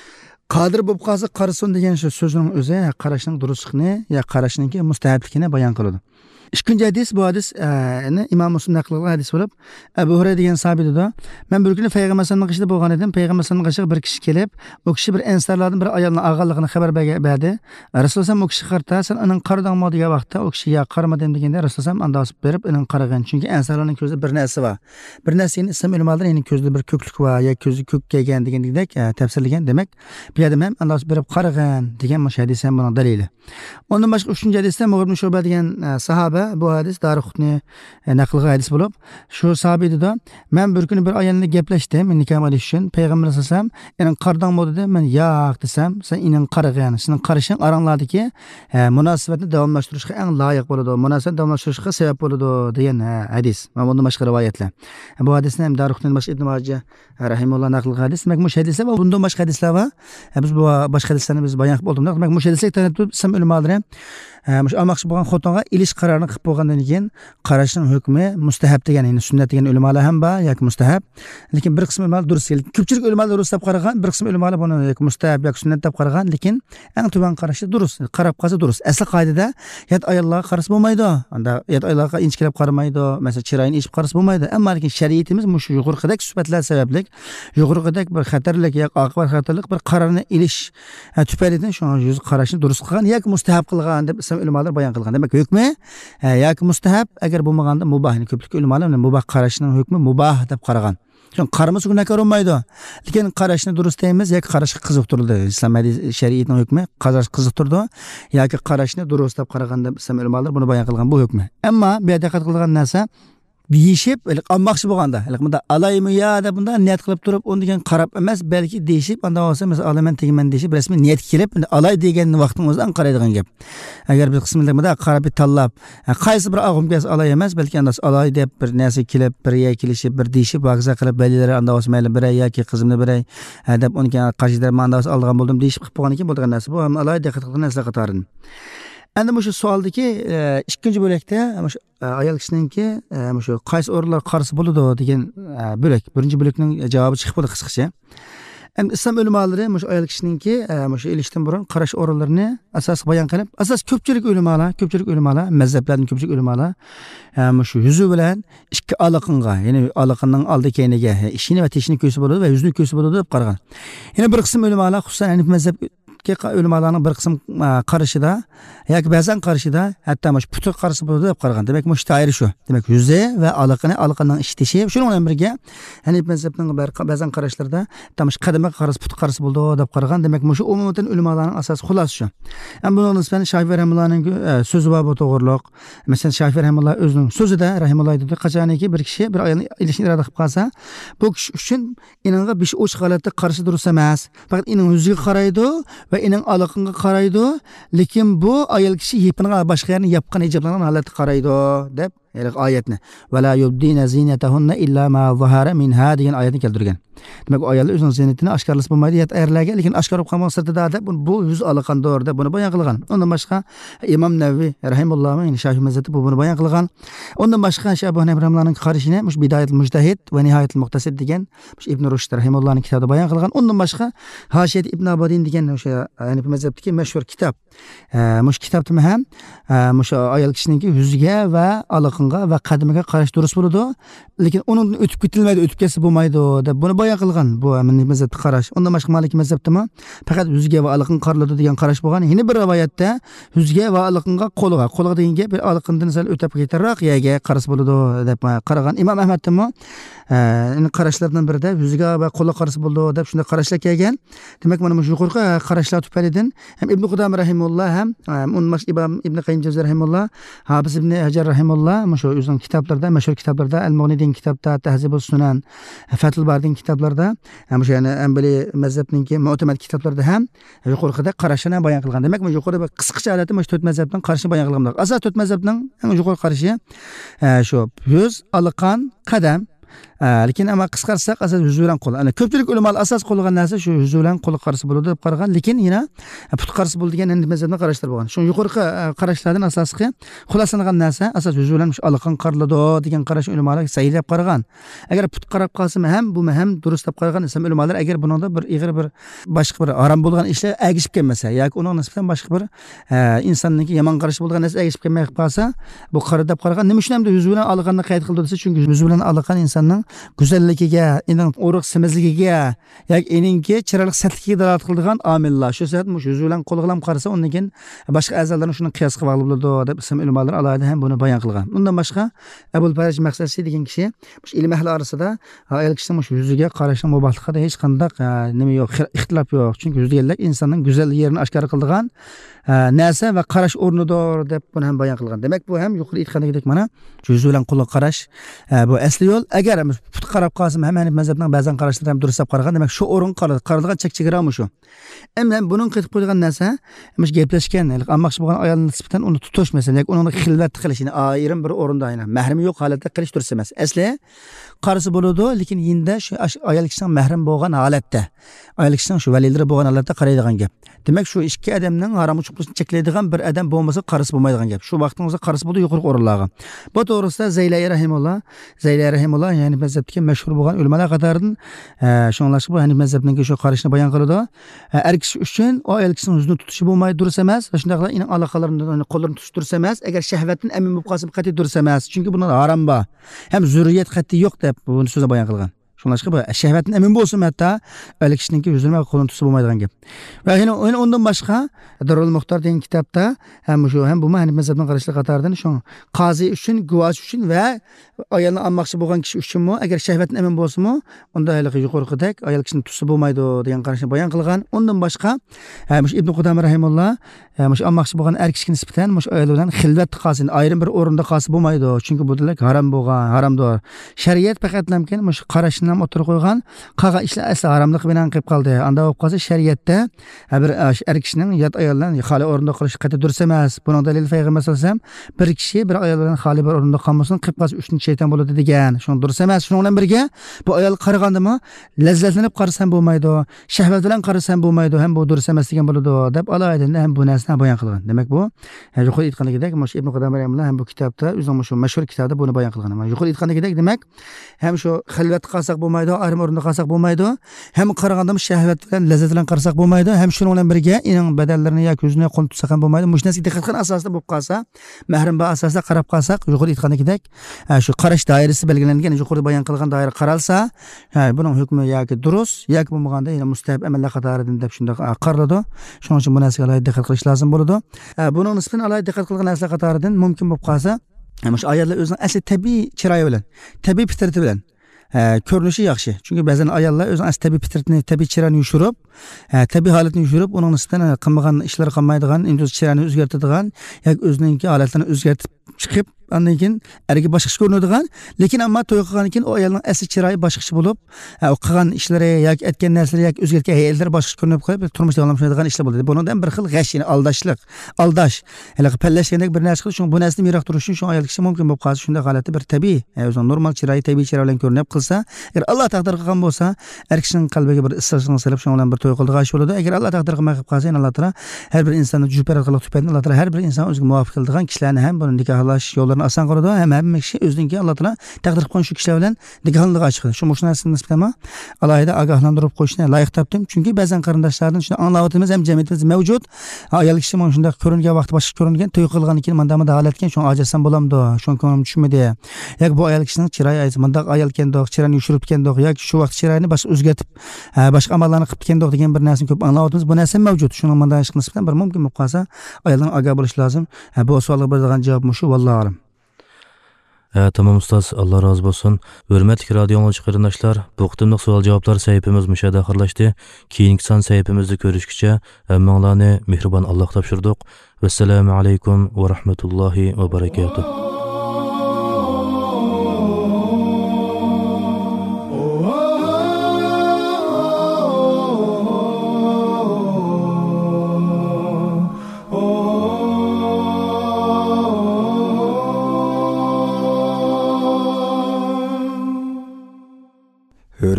qodir bo'lib qolsa qarasin degan shu so'zning o'zi qarashning durustligini yo qarashningki mustahabligini bayon qiladi. İkinci hadis bu hadis İmam Müslim naql qilgan hadis bo'lib, Abu Hurayra degan sahobiy dedi, men bir kuni payg'ambar sallallohu alayhi vasallam bo'lgan edim. Payg'ambar sallallohu alayhi vasallam bir kishi kelib, o kishi bir ensarlardan bir ayolning og'anligini xabar berdi. Rasululloh sallam o kishi qarta, sen uning qaradingmi degan vaqtda o kishi ya qaramadim deganda Rasululloh sallam andasib berib uning qaragan. Chunki ensarlarning ko'zida bir narsa bor. Bir narsani ism ilmlarning uning ko'zida bir ko'klik bor, ya ko'zi ko'k kelgan degandek tafsirlagan. Demak, bu yerda ham andasib berib qaragan degan hadis ham buning dalili. Ondan boshqa 3-chi hadisda Mughib ibn Shu'ba degan sahoba bu hadis Daraqutni naql qilgan hadis bo'lib, shu sahobiy dedi, men bir kuni bir ayolni gaplashdim, nikoh qilish uchun payg'ambar sollallohu alayhi vasallam, "Ening qardang bo'ldi" dedi. Men "Yo'q" desam, "Sen ening qaragan, sening qarashing aranglardagi munosabatni davomlashtirishga eng loyiq bo'ladi, munosabat davomlashtirishga sabab bo'ladi" degan hadis. Mana bundan boshqa rivoyatlar. Bu hadisni ham Daraqutni boshqa Ibn Majah rahimahulloh naql qilgan hadis. Demak, bu hadislar va bundan boshqa hadislar bor. Biz bu boshqa hadislarni biz bayon qilib oldik. Demak, bu hadislar tanitib ism ilmlari mush almoqchi bo'lgan xotinga ilish qarorini qilib bo'lgandan keyin qarashning hukmi mustahab degan, ya'ni sunnat degan ulamolar ham bor yoki mustahab. Lekin bir qism ulamolar durust, ko'pchilik ulamolar durust deb qaragan, bir qism ulamolar buni yoki mustahab yoki sunnat deb qaragan, lekin eng tuban qarashi durust. Qarab qolsa durust. Asl qoidada yat ayollarga qarasa bo'lmaydi. Unda yat ayollarga inchkilab qaramaydi, masalan, chiroyini eshib qarasa bo'lmaydi. Ammo lekin shariatimiz mush yuqorqidek sifatlar sababli, yuqorqidek bir xatarlik yoki oqibat xatarlik bir qarorni ilish tufaylidan shu yuz qarashni durust qilgan yoki mustahab qilgan deb ulamolar bayon qilgan. Demak, hukmi yoki mustahab, agar bo'lmaganda mubah. Ko'plik ulamolar mubah qarashning hukmi mubah deb qaragan. Chunki qaramasa gunohkor bo'lmaydi. Lekin qarashni durust deymiz yoki qarashga qiziqtirdi. Islom shariatining hukmi qarash qiziqtirdi yoki qarashni durust deb qaraganda islom ulamolar buni bayon qilgan bu hukmi. Ammo bu yerda diqqat qilgan narsa deyishib, almoqchi bo'lganda, bunda alaymi ya deb bunda niyat qilib turib, uni degan qarab emas, balki deyishib, unda bo'lsa, masalan, alaman tegiman deyishib, rasmiy niyat kelib, alay degan vaqtning o'zidan qaraydigan gap. Agar bir qismida bunda qarab tanlab, qaysi bir og'im kelsa alay emas, balki andas alay deb bir narsa kelib, bir ya kelishib, bir deyishib, vaqza qilib, balilari unda bo'lsa, mayli bir yoki qizimni bir deb unga qarshilar manda bo'lsa olgan bo'ldim deyishib qilib qo'ygan ekan bo'lgan narsa. Bu ham alay diqqat qilgan narsa qatoridan. Endi shu savaldagi ikkinchi bo'lakda ayol kishiningki shu qaysi o'rinlar qarshi bo'ladi degan bo'lak. Birinchi bo'lakning javobi chiqib bo'ldi qisqacha. Endi islom ulamolari shu ayol kishiningki shu ilishdan burun qarash o'rinlarini asos bayon qilib, asos ko'pchilik ulamolar, mazhablarning ko'pchilik ulamolar shu yuzi bilan ikki aloqinga, ya'ni aloqaning oldi keyniga ishini va teshini ko'rsa bo'ladi va yuzni ko'rsa bo'ladi deb qaragan. Yana bir qism ulamolar, xususan Hanifi mazhab ulamolarning bir qism qarashida yoki ba'zan qarashida hatto puti qarshi bo'ladi deb qaragan. Demak, mushtayir shu. Demak, yuzi va aloqaning ishtishi shuning bilan birga Hanifi mazhabning ba'zan qarashlarda tamash qadamga qarshi puti qarshi bo'ladi deb qaragan. Demak, shu umuman ulamolarning asosiy xulosi shu. Ham bunga nisbatan Shofiy rahimahullohning so'zi bor bu to'g'riliq. Masalan, Shofiy rahimahulloh o'zining so'zida rahimahulloh dedi, qachoniki bir kishi bir ayolni ilishni iroda qilib qolsa, bu kishi uchun iningga besh o'ch holatda qarshi durust emas. Faqat ining yuziga qaraydi va ining aloqinga qaraydi, lekin bu ayol kishi yepinga boshqa yerni yopgan hijoblangan holatda qaraydi deb oyatni "Vala yubdina zinatahunna illa ma zahara minha" degan oyatni keltirgan. Demak, ayollar o'zining zinatini oshkorlasa bo'lmaydi, yet ayirlarga, lekin oshkor bo'lib qolgan sirtida deb bu yuz aloqandir deb buni bayon qilgan. Undan boshqa Imom Navaviy rahimahullohning Shofiy mazhabi buni bayon qilgan. Undan boshqa Abu Hanifa rahimahullohning qarashini Bidayatul Mujtahid va Nihoyatul Muqtasid degan Ibn Rushd rahimahullohning kitobida bayon qilgan. Undan boshqa Hashiyat Ibn Abadin degan o'sha Hanifi mazhabidagi mashhur kitob. Mush kitobda ham mush ayol kishining yuziga va aloqinga va qadamiga qarash durust bo'ladi, lekin undan o'tib ketilmaydi, o'tib ketsa bo'lmaydi deb buni bayon qilgan. Bu Hanifi mazhabida qarash. Undan boshqa Maliki mazhabdami faqat yuziga va aloqinga qariladi degan qarash bo'lgan. Yana bir rivoyatda yuziga va aloqinga qo'liga degan gap aloqindan sal o'tib ketarroq yaga qarash bo'ladi deb qaragan. Imom Ahmaddami qarashlardan birida yuziga va qo'liga qarash bo'ladi deb shunday qarashlar kelgan. Demak, mana shu yuqorqi qarashlar tufaylidan ham Ibn Qudam rahimahulloh ham Ibn Qayyim Jawziy rahimahulloh, Hafiz Ibn Hajar rahimahulloh shu o'zining kitoblarida, mashhur kitoblarda Al-Mughni degan kitobda, Tahzibus Sunan, Fathul Bari degan kitoblarda, shu yana Hanbali mazhabning mu'tamad kitoblarida ham yuqorqida qarashini bayon qilgan. Demak, bu yuqorida qisqacha holatda shu to'rt mazhabning qarashini bayon qilgan. Asas to'rt mazhabning eng yuqori qarashi shu yuz, aloqan, qadam lekin ama qisqarsak asas yuz bilan qo'l. Ana ko'pchilik ulamolar asas qo'llagan narsa shu yuz bilan qo'l qarshi bo'ladi deb qaragan, lekin yana put qarshi bo'ldi degan endi mazhabni qarashlar bo'lgan. Shu yuqorqi qarashlardan asosli xulosalangan narsa asas yuz bilan aloqan qarladi degan qarash ulamolar saylab qaragan. Agar put qarab qolsa ham bu ham durust deb qaragan ism ulamolar agar buningda bir ig'ir bir boshqa bir harom bo'lgan ishlar agishib kelmasa yoki uning nisbatan boshqa bir insonniki yomon qarash bo'lgan narsa agishib kelmay qolsa bu qara deb qaragan. Nima uchun ham yuz bilan aloqani qayd qildi desa, chunki yuz bilan aloqan insonning go'zalligiga, uning urug' semizligiga yoki uninki chiroyli satligiga dalolat qiladigan omillar. Shu sabab mush yuz bilan qo'l bilan qarasa undan keyin boshqa a'zolarni shuni qiyos qilib bo'ladi deb ism ulamolar alohida ham buni bayon qilgan. Undan boshqa Abul Faraj Maqsadsi degan kishi mush ilm ahli orasida ayol kishining mush yuziga qarashning mubohligida hech qanday nima yo'q, ixtilof yo'q. Chunki yuzga insonning go'zal yerini oshkor qiladigan narsa va qarash o'rnidir deb buni ham bayon qilgan. Demak bu ham yuqori aytgandek mana yuz bilan qo'l qarash bu asli yo'l. Agar put qarab qolsa ham Hanifi mazhabning ba'zan qarashlari ham durust deb qaragan. Demak shu o'rin qaralgan chek-chegarami shu. Endi buning qilib qo'ygan narsa mush gaplashgan, almoqchi bo'lgan ayolning nisbatan uni tutish masalan, yoki uning xilvat qilishini ayrim bir o'rinda aynan mahrim yo'q holatda qilish durust emas. Asli qarisi bo'ladi, lekin yinda shu ayol kishining mahrim bo'lgan holatda, ayol kishining shu valilari bo'lgan holatda qaraydigan gap. Demak shu ikki odamning harom chiqishini cheklaydigan bir odam bo'lmasa qarisi bo'lmaydigan gap. Shu vaqtingizda qarisi bo'ldi yuqori o'rinlarga. Bu to'g'risida Zaylai rahimulloh ya'ni mazhabdagi mashhur bo'lgan ulamolar qatoridan shunlashib bu Hanifi mazhabning shu qarashini bayon qiladi. Er kishi uchun ayol kishining yuzini tutishi bo'lmaydi, durust emas. Va shundaqla uning aloqalarini qo'llarini tutish durust emas. Agar shahvatdan amin bo'lib qolsa qat'iy durust emas. Chunki bunda harom bor. Ham zurriyat qat'iy yo'q deb buni so'zda bayon qilgan. Şunlaşqa bu şəhvətin əmin bolsun hətta öyle kişininki yüzünə qolun tutsa olmaydigan gap. Və yəni ondan başqa Darul Muxtar degan kitobda ham bu Hanifi mazhabının qarashlar qatoridan şu qazi üçün, guvoh üçün və ayolni almoqchi bo'lgan kishi uchunmi agar shahvatdan amin bo'lsa-mu, unda hali yuqorqidek ayol kishini tutsa bo'lmaydi degan qarashni bayon qilgan. Ondan boshqa Ibn Qudama rahimulloh almoqchi bo'lgan er kishiga nisbatan ayol bilan xilvat qolsin, ayrim bir o'rinda qolsa bo'lmaydi. Chunki bu demak harom bo'lgan, haromdir. Shariat faqatlamkin qarashni o'tirib qo'ygan, qolgan ishlar asli haromlik bilan qilib qoldi. Anda bo'lib qolsa shariatda bir er kishining yot ayoldan xoli o'rinda qilish qat'iy durust emas. Buning dalili payg'ambar sollallohu alayhi vasallam bir kishi bir ayol bilan xoli bir o'rinda qolmasin, qilib qolsa uchinchi shayton bo'ladi degan. Shuni durust emas. Shuning bilan birga bu ayol qaragandimi lazzatlanib qarasam bo'lmaydi, shahvat bilan qarasam bo'lmaydi, ham bu durust emas degan bo'ladi deb alohida ham bu narsani bayon qilgan. Demak bu yuqori aytganidek Ibn Qudama rahimulloh ham bu kitobda o'zining shu mashhur kitobida buni bayon qilgan. Yuqori aytganidek demak ham shu xilvat qilsak bo'lmaydi, ayrim o'rinda qilsak bo'lmaydi, ham qaragandimi shahvat bilan lazzat bilan qarasak bo'lmaydi, ham shuning bilan birga uning badallarini yoki yuzini qo'l tutsak ham bo'lmaydi. Mush narsaga diqqat qilgan asosida bo'lib qolsa, mahrim ba asosida qarab qolsak, yuqori aytganidek shu qarash doirasi belgilangan, yuqori bayon qilgan doira qaralsa, buning hukmi yoki durust yoki bo'lmaganda yana mustahab amallar qatoridan deb shunday qaraladi. Shuning uchun bu narsaga alohida diqqat qilish lozim bo'ladi. Buning nisbatan alohida diqqat qilgan narsalar qatoridan mumkin bo'lib qolsa, shu ayollar o'zining asli tabiiy chiroyi bilan, tabiiy fitrati bilan ko'rinishi yaxshi. Chunki ba'zan ayollar o'zining asli tabiiy fitratini, tabiiy chiroyini yushirib, tabiiy holatini yushirib, uning nisbatan qilmagan ishlar qilmaydigan, endi chiroyini o'zgartiradigan yoki o'zining holatini o'zgartirib chiqib ondan keyin erga boshqacha ko'rinadigan, lekin ammo to'y qilgandan keyin o ayolning asli chiroyi boshqacha bo'lib, o qilgan ishlari yoki aytgan narsalari yoki o'zgargan hayotlari boshqacha ko'rinib qo'yib, turmush davomlashadigan ishlar bo'ladi. Bundan bir xil g'ash, ya'ni aldash, hali pallashgandek bir narsa qilish uchun bu narsani yiroq turish uchun shu ayol kishi mumkin bo'lib qolsa, shunday holatda bir tabiiy, o'zining normal chiroyi, tabiiy chiroy bilan ko'rinib qilsa, agar Alloh taqdir qilgan bo'lsa, er kishining qalbiga bir issig'ini solib, shu bilan bir to'y qildigan ish bo'ladi. Agar Alloh taqdir qilmay qilib qolsa, Alloh taolo har bir insonni juper qilib tupaydi. Alloh taolo har bir inson o'ziga muvofiq qiladigan kishilarni ham buni nikohlash yo'llarini oson qiladi. Hamma kishi o'zininki Alloh taolo taqdir qilgan shu kishilar bilan nikohlanishga chiqadi. Shu narsani nisbatan alohida ogohlantirib qo'yishni loyiq topdim. Chunki ba'zan qarindoshlardan shuni anglayotimiz ham jamiyatimiz mavjud. Ayol kishi mana shunday ko'ringan vaqt boshqa ko'ringan, to'y qilgandan keyin manda holatgan, shuni ajasam bo'lamdi, shuni ko'nglim tushmadi. Yoki bu ayol kishining chiroyi aytsa, manda ayol kendoq, chiroyini yushirib kendoq, yoki shu vaqt chiroyini boshqa o'zgartib, boshqa amallarni qilib kendoq degan bir narsani ko'p anglayotimiz. Bu narsa mavjud. Shuni manda ishga nisbatan bir mumkin bo'lib qolsa, ayoldan ogoh bo'lish lozim. Bu savolga beradigan javob shu, vallohu alam. Tamam ustoz, Allah razı olsun. Hürmetli radyo qarindoshlar, bu qitimliq savol-javoblar sahifamiz mushada oxirlashdi. Keyingi son sahifamizda ko'rishguncha hammanglarni mehribon Alloh topshirdik. Vassalomu alaykum va rahmatullohi va barakatuh.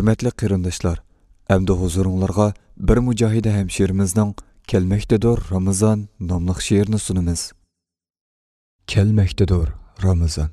Hürmetli qarindoshlar, endi huzuringizga bir mujohida hamshirimizning Kelmektedir Ramazan nomli she'rini sunamiz. Kelmektedir Ramazan.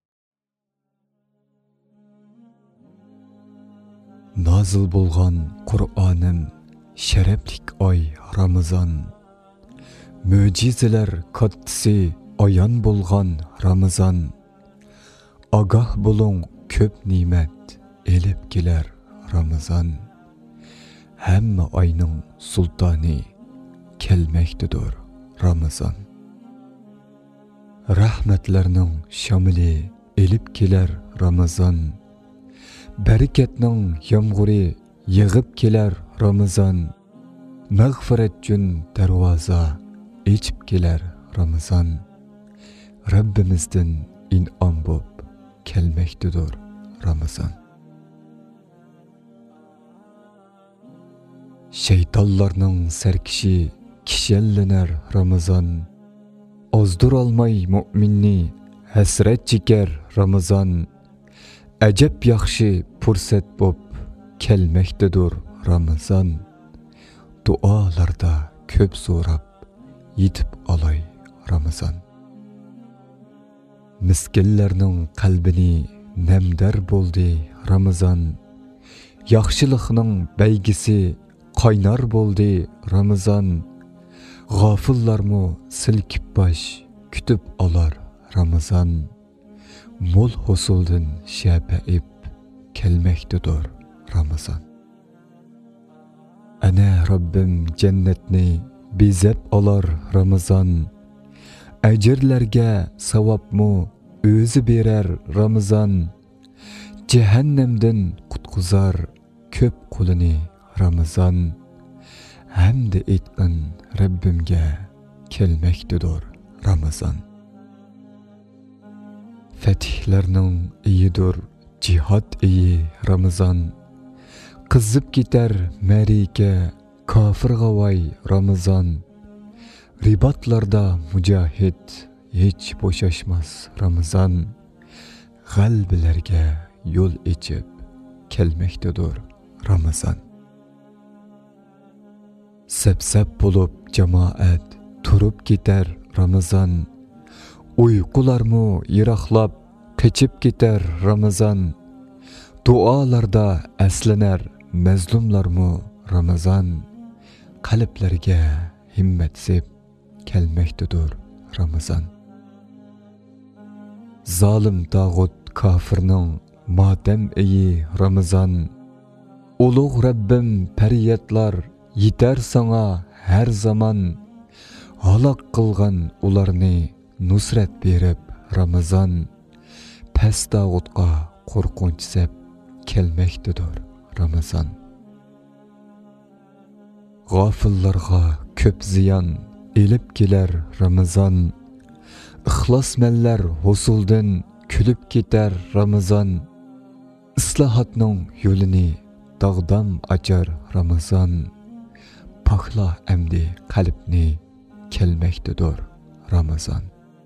Nazil bo'lgan Qur'onim sharaflik oy Ramazan. Mo'jizalar kattisi ayon bo'lgan Ramazan. Agah bo'ling ko'p ne'mat elib kelar Ramazan. Hamma oyning sultoni kelmektedir Ramazan. Rahmatlarning shamili elib kelar Ramazan. Bereketning yomg'iri yig'ib kelar Ramazan. Mag'firat uchun darvoza ochib kelar Ramazan. Rabbimizdan in'om bo'p kelmektedir Ramazan. Şeytanlarning sarkishi kishanlanar Ramazan. Ozdur olmay mu'minni hasrat chekar Ramazan. Ajab yaxshi fursat bo'p kelmektedir Ramazan. Duolarda ko'p so'rab yetib olay Ramazan. Miskinlarning qalbini namdar bo'ldi Ramazan. Yaxshilikning baygisi qaynar bo'ldi Ramazan. G'afillarmu silkib bosh kutib olar Ramazan. Mol hosuldan shabaib kelmektedir Ramazan. Ana Rabbim jannatni bezab olar Ramazan. Ajrlarga savobmu o'zi berar Ramazan. Jahannamdan qutqizar ko'p qulini Ramazan. Hamd etqin Rabbimga kelmektedir Ramazan. Fatihlarning iyidir jihad iyi Ramazan. Qizib ketar marika kofirga voy Ramazan. Ribatlarda mujahid hech bo'shashmas Ramazan. Qalblarga yo'l ochib kelmektedir Ramazan. Sep bo'lib jamoat turib ketar Ramazan. Uyqularmu yiroqlab qechib ketar Ramazan. Duolarda aslanar mazlumlarmu Ramazan. Qalblarga himmat sep kelmektedir Ramazan. Zalim tağut kafirning matem iyi Ramazan. Ulug' Rabbim faryodlar yetar sana her zaman. Halak qilgan ularni nusrat berib Ramazan. Pes tağutqa qo'rqinch sep kelmektedir Ramazan. G'afillarga ko'p ziyon elib kelar Ramazan. İxlasmenler hosuldan külüp ketar Ramazan. Islahatning yo'lini dağdam açar Ramazan. Pakla emdi qalbni kelmektedir Ramazan.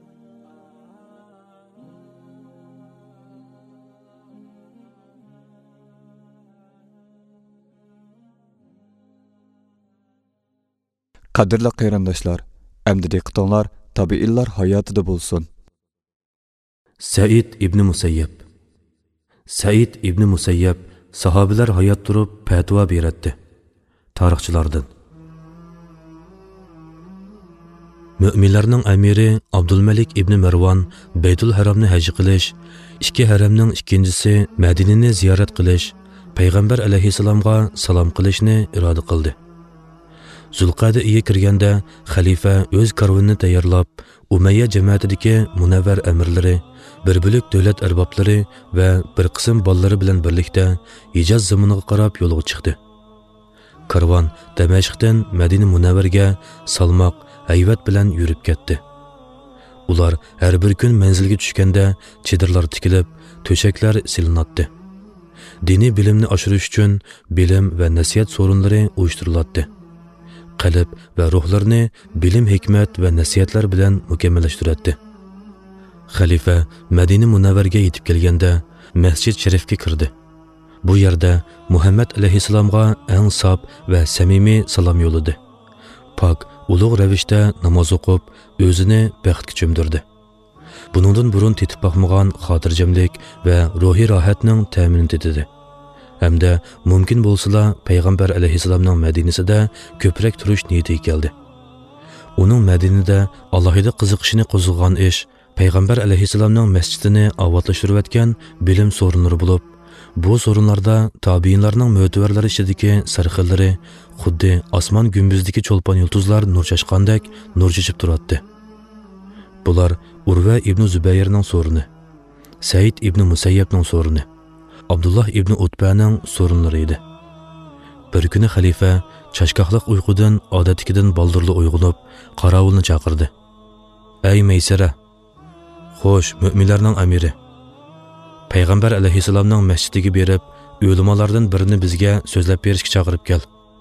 Qadrli qarindoshlar, endi diqqatinglar tabiillar hayotida bo'lsin. Said ibn Musayyab. Said ibn Musayyab sahobalar hayot turib fatvo beradi. Tarixchilardan. Müminlarning amiri Abdulmalik ibn Marwan Baytul Haromni haj qilish, ikki haramning ikkinchisi Madinani ziyorat qilish, payg'ambar alayhisalomga salom qilishni iroda qildi. Zulqada iye kirganda xalifa o'z karvonini tayyorlab, Umayya jamoatidagi munavvar amirlari, bir bo'lik davlat arboblari va bir qism bolalari bilan birlikda Hijaz zamoniga qarab yo'lga chiqdi. Karvon Damashqdan Madina Munavvarga salmoq, hayvat bilan yurib ketdi. Ular har bir kun manzilga tushganda chedirlar tikilib, to'shaklar silinatdi. Diniy bilimni oshirish uchun bilim va nasihat so'rinlari uyushtiriladi. Qalb va ruhlarni bilim, hikmat va nasihatlar bilan mukammallashtiradi. Xalifa Madina Munavvarga yetib kelganda Masjid Sharifga kirdi. Bu yerda Muhammad alayhissalomga eng sof va samimiy salom yo'lladi. Pok, ulug' ravishda namoz o'qib, o'zini baxtga cho'mdirdi. Buningdan burun tetib boqmagan xotirjamlik va ruhiy rohatning ta'minini tetdi. Hamda mumkin bo'lsa, payg'ambar alayhissalomning Madinasida ko'proq turish niyatiga keldi. Uning Madinada alohida qiziqishini qo'zg'agan ish payg'ambar alayhissalomning masjidini obodlashtirayotgan bilim sorunlari bo'lib, bu sorunlarda tabiinlarning mo'tavarlari ichidagi sarxillari xuddi osmon gumbuzdagi cho'lpon yulduzlar nur chashqandek nur chechib turadi. Bular Urva ibn Zubayrning soruni, Said ibn Musayyabning soruni, Abdullah ibn Utbaning sorunlari edi. Bir kuni xalifa chashkoqliq uyqudan odatdagidan baldirli uyg'onib, qorovulni chaqirdi. "Ey Maysara, xo'sh, mu'minlarning amiri, payg'ambar alayhissalomning masjidiga berib, o'limalardan birini bizga so'zlab berishga chaqirib kel."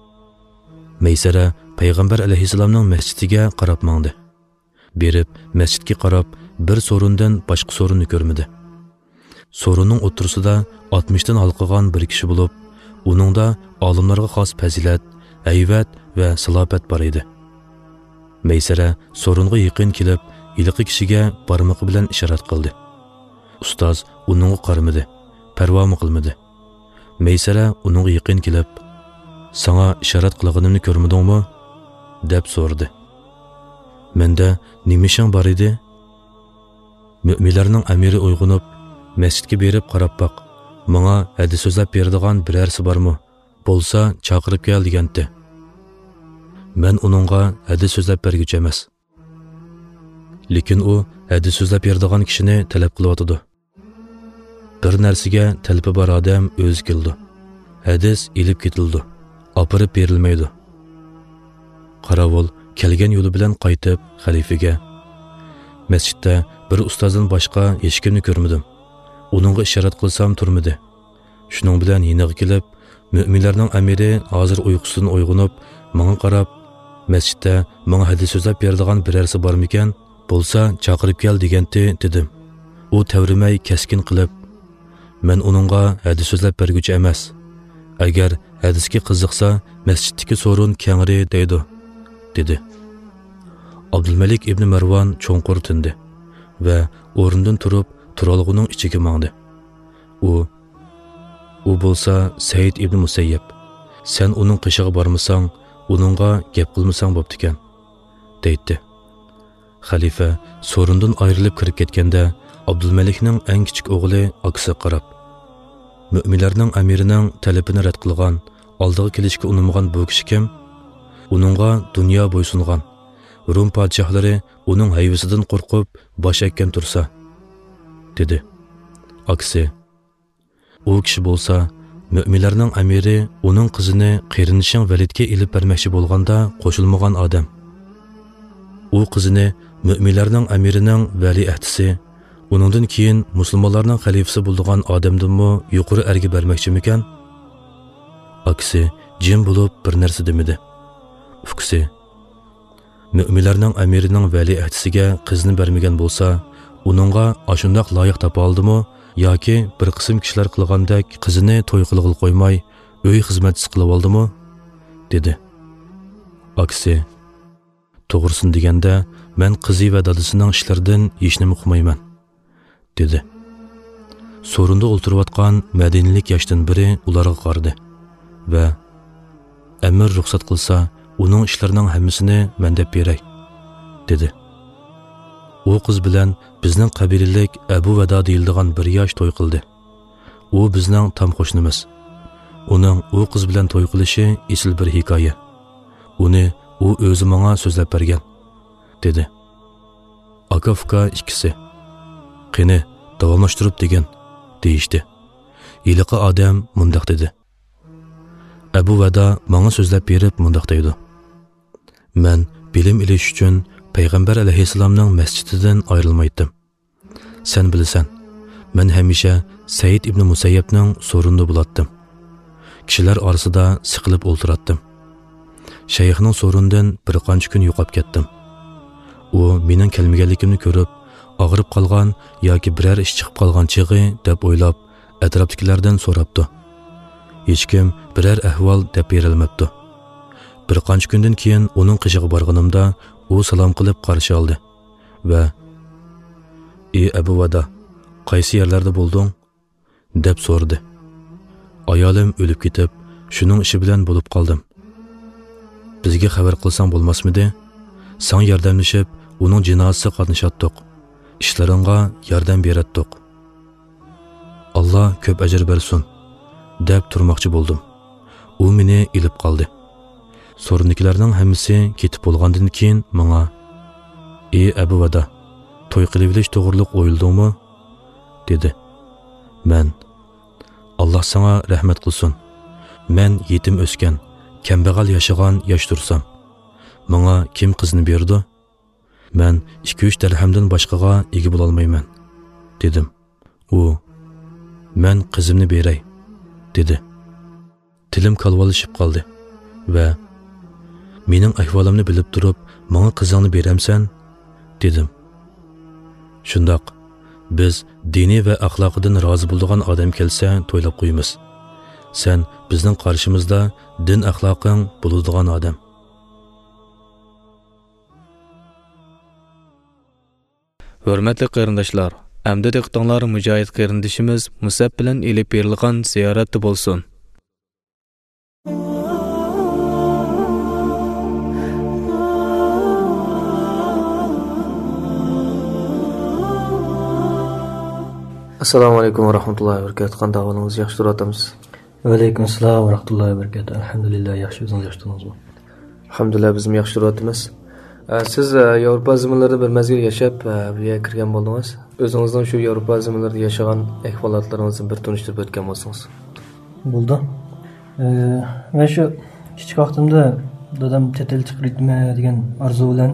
Maysara payg'ambar alayhissalomning masjidiga qarab mangdi. Berib, masjidga qarab, bir sorundan boshqa sorunni ko'rmadi. Sorunning o'ttirisida 60 dan halqagan bir kishi bo'lib, uningda olimlarga xos fazilat, hayvat va salobat bor edi. Maysara sorunga yaqin kelib, iliqi kishiga barmoqi bilan ishorat qildi. Ustoz uningga qaramadi, parvo qilmadi. Maysara uningga yaqin kelib, "Sana ishorat qilganimni ko'rmadingmi?" deb so'radi. "Menda nima ishing bor edi?" Mu'minlarning amiri uyg'onib, masjidga berib qarab boq. "Menga hadis so'zlab beradigan birarsi bormi? Bo'lsa, chaqirib kel" degandi. Men uningga hadis so'zlab berguchi emas. Lekin u hadis so'zlab beradigan kishini talab qilyotdi. Bir narsaga talabi bor odam o'zi keldi. Hadis ilib ketildi. Opirib berilmaydi. Qorovul kelgan yo'li bilan qaytib xalifaga, "Masjidda bir ustozdan boshqa hech kimni ko'rmadim. Uningga ishorat qilsam turmadi. Shuning bilan yeniga kelib, mu'minlarning amiri hozir uyqusidan uyg'onib, menga qarab, masjidda menga hadis so'zlab beradigan birarsi bormikan? Bo'lsa, chaqirib kel" degandi dedim. U tavrimay keskin qilib, "Men uningga hadis so'zlab berguchi emas. Agar hadisga qiziqsa, masjiddagi sorun kengri deydi" dedi. Abdulmalik ibn Marwan cho'nqur tindi va o'rnidan turib turalg'uning ichiga mangdi. U bo'lsa Said ibn Musayyab. "Sen uning qishig'i bormasang, uningga gap qilmasang bo'pti ekan" deydi. Xalifa sorundan ayrilib kirib ketganda Abdulmalikning eng kichik o'g'li akasi qarab, mu'minlarning amirining talabini rad qilgan, oldiga kelishga unamagan bu kishi kim? Uningga dunyo bo'ysungan, Rum podshohlari uning hayvisidan qo'rqib bosh ekkan tursa, dedi. Akasi, u kishi bo'lsa, mu'minlarning amiri uning qizini qerinishing Validga ilib bermoqchi bo'lganda qo'shilmagan odam. U qizini mu'minlarning amirining valiahdisi, uningdan keyin musulmonlarning xalifasi bo'lgan odamdanmi yuqori erga bermoqchimikan? Akasi jim bo'lib bir narsa demadi. Ukasi, mu'minlarning amirining valiahdisiga qizni bermagan bo'lsa, uningga ashundoq loyiq topa oldimi yoki bir qism kishilar qilgandek qizini to'y qilg'il qo'ymay uy xizmatchisi qilib oldimi? dedi. Akasi, to'g'risini deganda, men qizi va dadasining ishlaridan hech nima uqmayman, dedi. Sorunda o'ltirayotgan madinalik yoshdan biri ularga qaradi va amir ruxsat qilsa, uning ishlarining hammasini men deb beray, dedi. U qiz bilan bizning qabilalik Abu Vado deyiladigan bir yosh to'y qildi. U bizning tam qo'shnimiz. Uning u qiz bilan to'y qilishi esil bir hikoya. Uni u o'zi menga so'zlab bergan, dedi. Aka-uka ikkisi, qani davomlashtirib degan, deyishdi. Yiliqi odam mundaq dedi. Abu Vado menga so'zlab berib mundaq deydi. Men bilim ilish uchun Payg'ambar alayhissalomning masjididan ayrilmaydim. Sen bilasan, men hamisha Said ibn Musayyabning so'runda bo'latdim. Kishilar orasida siqilib o'ltiratdim. Shayxning so'rundan bir qancha kun yo'qab ketdim. U mening kelmaganligimni ko'rib, og'rib qolgan yoki biror ish chiqib qolgan chig'i deb o'ylab, atrofdagilardan so'rabdi. hech kim biror ahvol deb berilmabdi. Bir qancha kundan keyin uning qishig'i borganimda u salom qilib qarshi oldi va "Ey Abu Vada, qaysi yerlarda bo'lding?" deb so'radi. Ayolim o'lib ketib, shuning ishi bilan bo'lib qoldim. Bizga xabar qilsang bo'lmasmidi? Sen yordamlashib, uning jinozasiga qatnashatdik. İşlaringga yordam beratdik. Allah ko'p ajr bersin, deb turmoqchi bo'ldim. U meni ilib qoldi. So'rindikilarning hammasi ketib bo'lgandan keyin menga "Ey Abu Vada, to'y qilib olish to'g'riliq o'yildingmi?" dedi. Men "Alloh sana rahmat qilsin. Men yetim o'sgan, kambag'al yashagan yosh tursam, menga kim qizni berdi? Men 2-3 dirhamdan boshqaga ega bo'la olmayman" dedim. U "Men qizimni beray" dedi. Tilim kalvolishib qoldi va "Mening ahvolimni bilib turib, menga qizingni beramsan?" dedim. Shundoq, biz diniy va axloqidan rozi bo'lgan odam kelsa to'ylab qo'yamiz. Sen bizning qarshimizda din axloqing bo'ladigan odam. Hörmətli qarindaşlar, əmdə diqqətinizlər mücahid qarindişimiz Musab bilan elib berilgan ziyoratda bolsun. Assalomu alaykum va rahmatullohi va barakatuh. Qanday ahvolingiz? Yaxshi turibsiz? Va alaykum assalom va rahmatullohi va barakatuh. Alhamdulillah, yaxshi o'zingiz yaxshi turibsizmi? Alhamdulillah, biz ham yaxshi turibmiz. Siz Yevropa zaminlarida bir mazgil yashab, bu yerga kirgan bo'ldingiz. O'zingizning shu Yevropa zaminlarida yashagan ahvolatlaringizni bir tunishtirib o'tgan bo'lsangiz. Bo'ldi. Men shu kichik vaqtimda dadam chet el chiqirishni degan orzu bilan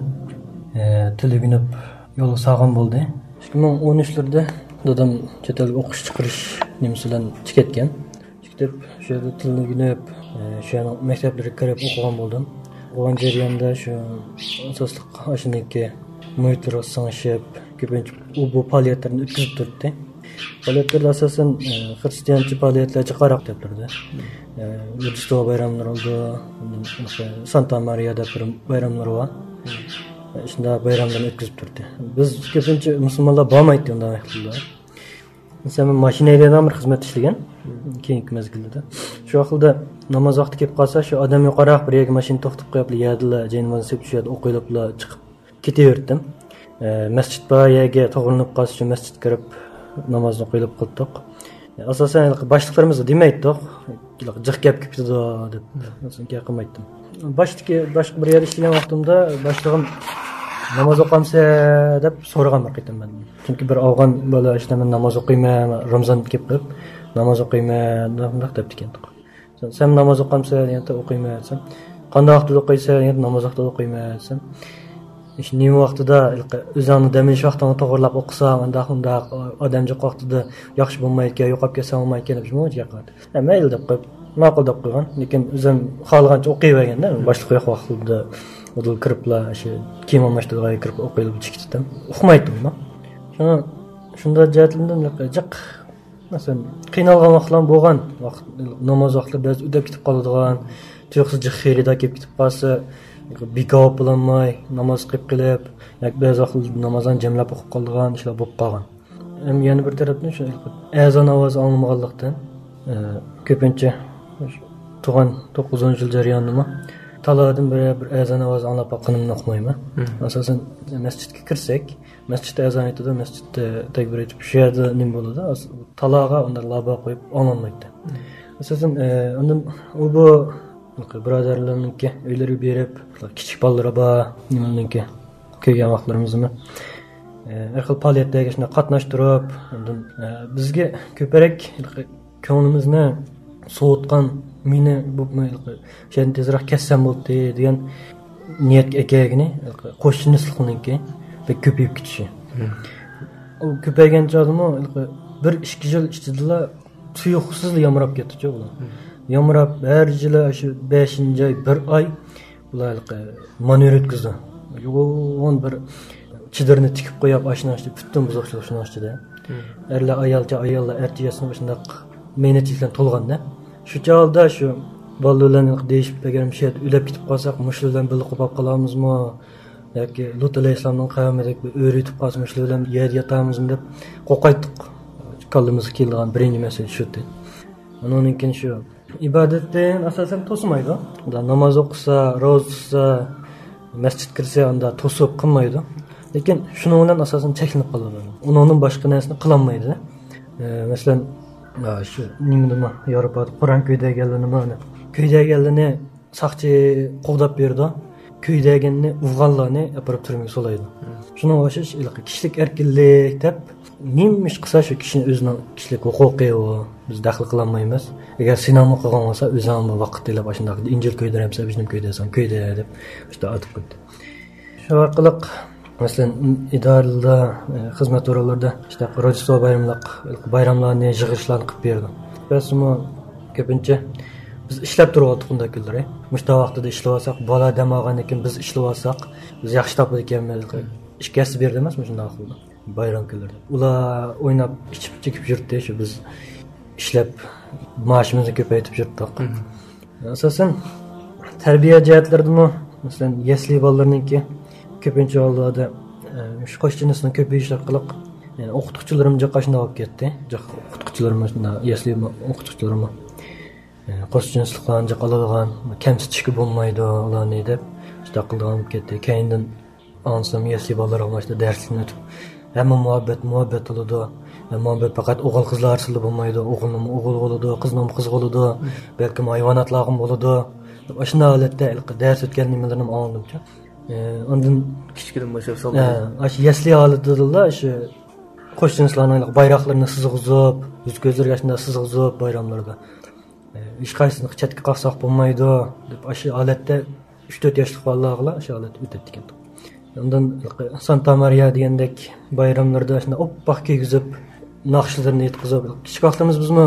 tilginib yo'l sog'an bo'ldi. 2013larda dadam chet elga o'qish chiqarish nimasi bilan chiqatgan. Chiqib shu yerda tilginib, shu maktablarga kirib o'qigan bo'ldim. O'qigan jarayonda shu asosliq ashniki muhitlar singishib, ko'pincha u bu faoliyatlarni o'tkazib turibdi. Faoliyatlar asosan xristiancha faoliyatlarga qarab turibdi. Rojdestvo bayramlari oldu, Santa Maria'da bir bayramlar var. Shunda bayramlarni o'tkazib turdi. Biz ko'pincha musulmonlar bormaydi unday vaqtlarda. Sen mashinada ham xizmat ishlagan. Keyingi mezgilda. Shu vaqtda namoz vaqti kelib qolsa, shu odam yuqoriroq bir yerga mashina to'xtatib qo'yib, yerda jaynamaz sepib shu yerda o'qiliblar chiqib ketaverdim. Masjid bor yerga to'g'rinib qolsa, shu masjidga kirib namozni o'qilib qildik. Asosan boshliqlarimiz demaydi-ku, jiq gap ketdi deb, asosan qilmaydim. Boshqa bir yer ishlagan vaqtimda boshlig'im namoz o'qamsa deb so'ragan vaqtim men. Chunki bir afg'on bola ishda men namoz o'qiyman, Ramazon kelib namoz o'qiyman deb ekan. Sen namoz o'qamsa, yana o'qiyman desam, qanday vaqtda o'qiysan, yana namoz vaqtida o'qiyman desam, ish nima vaqtida o'zingni damish vaqtini to'g'rilab o'qisam, unda odamcha vaqtida yaxshi bo'lmaydi, yo'qolib ketsa bo'lmaydi deb shunday qildi. Mayli deb qo'yib, ma'qul deb qo'ygan, lekin o'zim xohlagancha o'qiyverganda, boshqa yo'q vaqtida o'dil kiriblar, shu kiyim almashtirishga kirib o'qiyib chiqdim. O'qimaydim men. Shunda jahlimdan jiq masalan qiynalgan vaqtlar bo'lgan, vaqt namoz vaqtlarida o'tib ketib qoladigan, tuyuqsiz jiq xirida kelib ketib qolsa, bekor bo'lmay namoz qilib, ba'zi vaqtlarda namozdan jamlab o'qib qoladigan ishlar bo'lib qolgan. Yana bir tarafdan shu azon ovozi anglamaganlikdan ko'pincha tug'an 9-yil jarayonida taladan bir azon ovozi anglab boqqanimni o'qmayman. Asosan masjidga kirsak, masjidda azon aytadi, masjidda takbir aytib shu yerda nima bo'ladi? Talaga unda laba qo'yib olmaydi. Asosan undan u bu birodarlarniki uylariga berib, kichik bolalar bor, nimalarniki kelgan vaqtlarimizmi har xil faoliyatlarga shuna qatnashtirib, bizga ko'proq ko'nglimizni so'tgan meni bu shunday tezroq ketsam bo'ldi degan niyatga ekagini qo'shnilikniki va ko'payib ketishi. U ko'paygan chog'da 1-2 yil ichida tuyuqsiz yomrab ketdi ular. Yomrab her yili shu 5-oy, 1 oy ular manevr o'tkazdi. Yo'g'on bir chidirni tikib qo'yib ashnashdi, butun buzoqchilar shunashdi. Erlar ayollar ertiyasini shunday menetlikdan to'lganda, shu chog'da shu bolalarni deyishib bergan şey o'lib ketib qolsak mushlar bilan birga qolib qolamizmi yoki Lut alayhissalomning qavmidek o'rítib qolsa mushlar bilan yer yotamizmi deb qo'rqaydik. Kallimizga kelgan birinchi masala shu edi. Undan keyin shu ibodatdan asosan to'smaydi. Namoz o'qisa, ro'za tutsa, masjid kirsa unda to'sib qilmaydi. Lekin shuning bilan asosan cheklanib qoladi. Undan boshqa narsani qilolmaydi. Masalan, shu nima Yevropada Qur'on kuydaganlarni mana kuydaganlarni saqchi qo'g'dab berdi. Kuydaganni ufg'onlarni apirib turmaga solaydi. Shuni o'xshash kishilik erkinlik deb nimish qilsa shu kishining o'zining kishilik huquqi biz daxl qilolmaymiz. Agar sinamni qilgan bo'lsa o'zim vaqt tilab shunday injil kuydiramsa bizning kuydasan kuyda deb işte aytib qo'ydi. Shu orqali masalan idorada xizmat o'rinlarida işte Rojdestvo bayramlarni yig'ishlarni qilib berdi. Rasmi ko'pincha biz ishlab turibdik bunday kunlar. Mushta vaqtida ishlab olsak, bola dam olgandan keyin biz ishlab olsak, biz yaxshi topib ekanmiz. Ishkasi berdi emasmi shunday qildi. Bayram kunlarida. Ular o'ynab ichib chekib yurdi shu biz ishlab maoshimizni ko'paytirib yurdik. Asosan tarbiya jihatlaridami masalan yasli bolalarningki ko'pincha hollarda shu qo'shchinisini ko'payish orqali yani o'qituvchilarim jaqashna olib ketdi. O'qituvchilarim shunda yasli o'qituvchilarim qo'shchinisliklarni jaqaladigan kamsitishga bo'lmaydi ularni deb juda qilgan ketdi. Keyindan ansam yasli bolalar olmashda darslikni o'tib hamma muhabbet bo'ladi. Muhabbet faqat o'g'il qizlar arasida bo'lmaydi. O'g'ilning o'g'il bo'ladi, qizning qiz bo'ladi, balki hayvonotlar ham bo'ladi. Shunday holatda dars o'tgan nimalarni oldim-chi. Ondan kichkina boshlab soldi. Yasli holatida shu qo'shchinislarning bayroqlarini sizg'izib, yuz ko'zlarga shunday sizg'izib bayramlarda hech qaysini chetga qolsak bo'lmaydi deb shu holatda 3-4 yoshli bolalar shu holatda o'tadi ekan. Ondan Santa Maria degandek bayramlarda shunday oppoq kiygizib, naqshlarni yetkazib, kichik vaqtimiz bizmi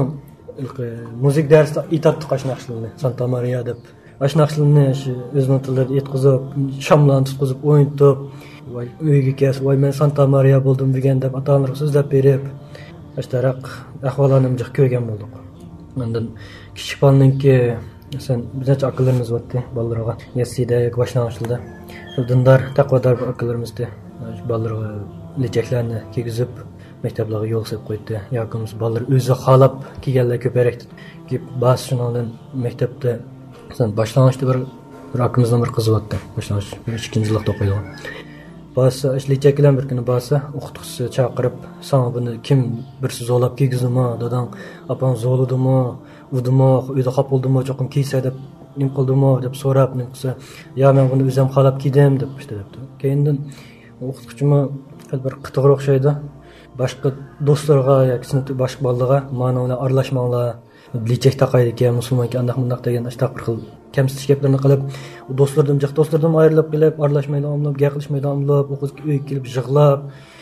muzik darsida aytdik qo'sh naqshlarni Santa Maria deb. Qo'sh naqshlarni shu o'zining tilida yetkazib, shamlarni tutqizib o'ynatib, voy uyga kelsa, voy men Santa Maria bo'ldim degan deb ota-onalarga so'zlab berib, ashtaraq ahvollarni jiq ko'rgan bo'ldik. Ondan kichik bolaninki sen bizning aqllarimiz bo'tdi bolalarga yasida boshlang'ishda dindor taqvodor akalarimizni bolalarga lechaklarni kiygizib maktablarga yo'l qo'yib qo'ydi. Yoki bolalar o'zi xohlab kelganlar ko'parak kelib bas shundan maktabda sen boshlang'ishda bir akimizdan bir qiz bo'tdi. Boshlang'ich 2-yillikda o'qiydi. Bas lechaklar bir kuni basa o'qituvchisi chaqirib, "Sana buni kim birsi zo'lab kiygizdimi? Dadang opam zo'ladimi? Udimi, uyda qolib bo'ldimi, cho'qim kiysa deb nim qildimi?" deb so'rab, nim qilsa, "Ya men buni o'zim xohlab kiydim" deb işte debdi. Keyindan o'qituvchimi bir qitig'ir o'xshaydi. Boshqa do'stlarga yoki sinfda boshqa bolalarga "Mana ular aralashmanglar, lechak taqaydi ekan, musulmonga andaq mundaq" degan ashtaq bir xil kamsitish gaplarni qilib, do'stlardan ayrilib kelib, aralashmaydi, omlab, gapirishmaydi, omlab, uyga kelib yig'lab,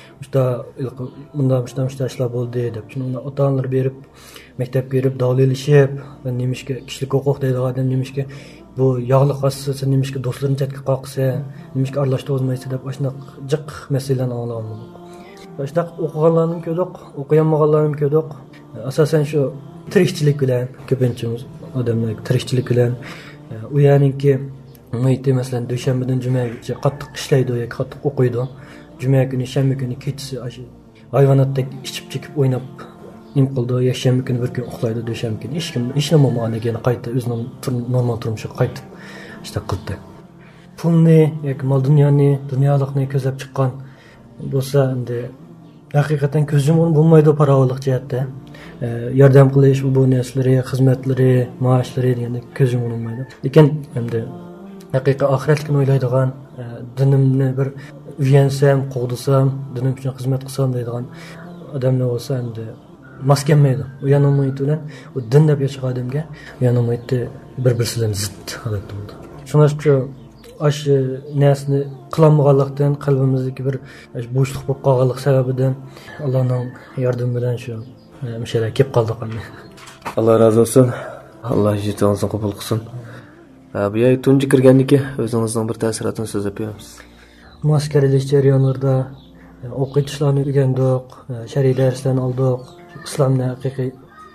bundan ishlar bo'ldi deb. Shuni ota-onalar berib, maktabga berib, davlelishib, nemishga kishilik huquq deydigan nemishga bu yog'li qolsa, nemishga do'stlarni chetga qoqsa, nemishga aralashib o'zmaysa deb shunday jiq masalalarni olamiz. Shunday o'qiganlarning ko'rdik, o'qiyanmaganlarning ko'rdik. Asosan shu tirikchilik bilan ko'pinchamiz odamlar tirikchilik bilan u ya'niki muhitda masalan dushanbadan jumaga qattiq ishlaydi yoki qattiq o'qiydi. Juma kuni, shanba kuni kechasi hayvonotdek ichib chekib o'ynab nim qildi. Yakshanba kuni bir kun uxlaydi, dushanba kuni hech nima bo'lmagan qayta o'zining normal turmushiga qaytib ishda qildi. Pulni yoki mol dunyolikni ko'zlab chiqqan bo'lsa, endi haqiqatan ko'zim bo'lmaydi parovolik jihatda. Yordam qilish, bu narsalari, xizmatlari, maoshlari deganda ko'zim bo'lmaydi. Lekin endi haqiqiy oxiratlikni o'ylaydigan, dinimni bir uyansam, qo'g'disam, dinim uchun xizmat qilsam deydigan odamlar bo'lsa, endi mos kelmaydi. U yana muhit bilan u din deb yashagan odamga yana muhitda bir-birsidan zid holatda bo'ldi. Shuning uchun shu narsani qilolmaganlikdan qalbimizdagi bir bo'shliq bo'lib qolganlik sababidan Allohning yordami bilan shu mishalar kelib qoldi qanday. Alloh razı olsun. Allah jitoningizni qabul qilsin. Bu yer tunji kirganniki o'zingizning bir ta'sirotini so'zlab beramiz. Maskaralik jarayonlarida o'qitishlarni o'rgandik, shar'iy darslarni oldik, islomni haqiqiy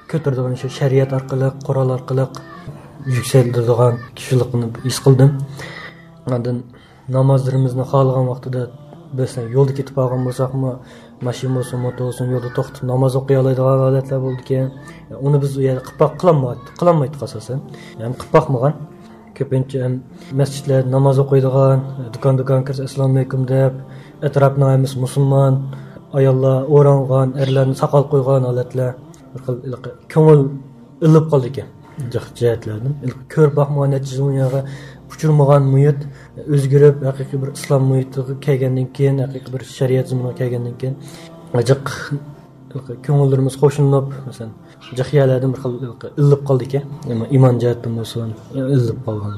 ko'taradigan shu shariat orqali qurol orqali yuksaltiradigan kishilikni his qildim. Ondan namozlarimizni xohlagan vaqtida biz yo'lda ketib olgan bo'lsakmi, mashina bo'lsin, motor bo'lsin, yo'lda to'xtab namoz o'qiy oladigan holatlar bo'ldi ekan. Uni biz u yerda qilolmaydik asosan. Ham qilib boqmagan. Ko'pincha masjidlar namoz o'qiydigan, do'kon kirsa assalomu alaykum deb, atrofni emas musulmon ayollar o'rangan, erlarni soqol qo'ygan holatlar ko'ngil ilib qoldi ekan. Jihatlardan ko'rib boqmagan natijada uchirmagan muhit o'zgarib, haqiqiy bir islom muhitiga kelgandan keyin, haqiqiy bir shariat ziminiga kelgandan keyin ajiq ko'ngillarimiz qo'shilib, masalan, jihatlardan bir xil ilib qoldi ekan. Iymon jihatdan bo'lsin, ilib qolgan.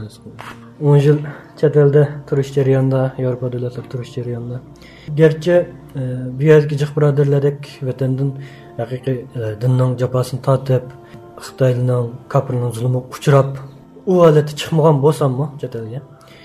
10 yil chet elda turish jarayonida, Yevropa davlatlarida turish jarayonida. Gerçi bu yergi jiq birodarlardek vatandan haqiqiy dinning jafosini tortib, Xitoyning kafirning zulmiga uchrab, u holatda chiqmagan bo'lsam-mu chet elga.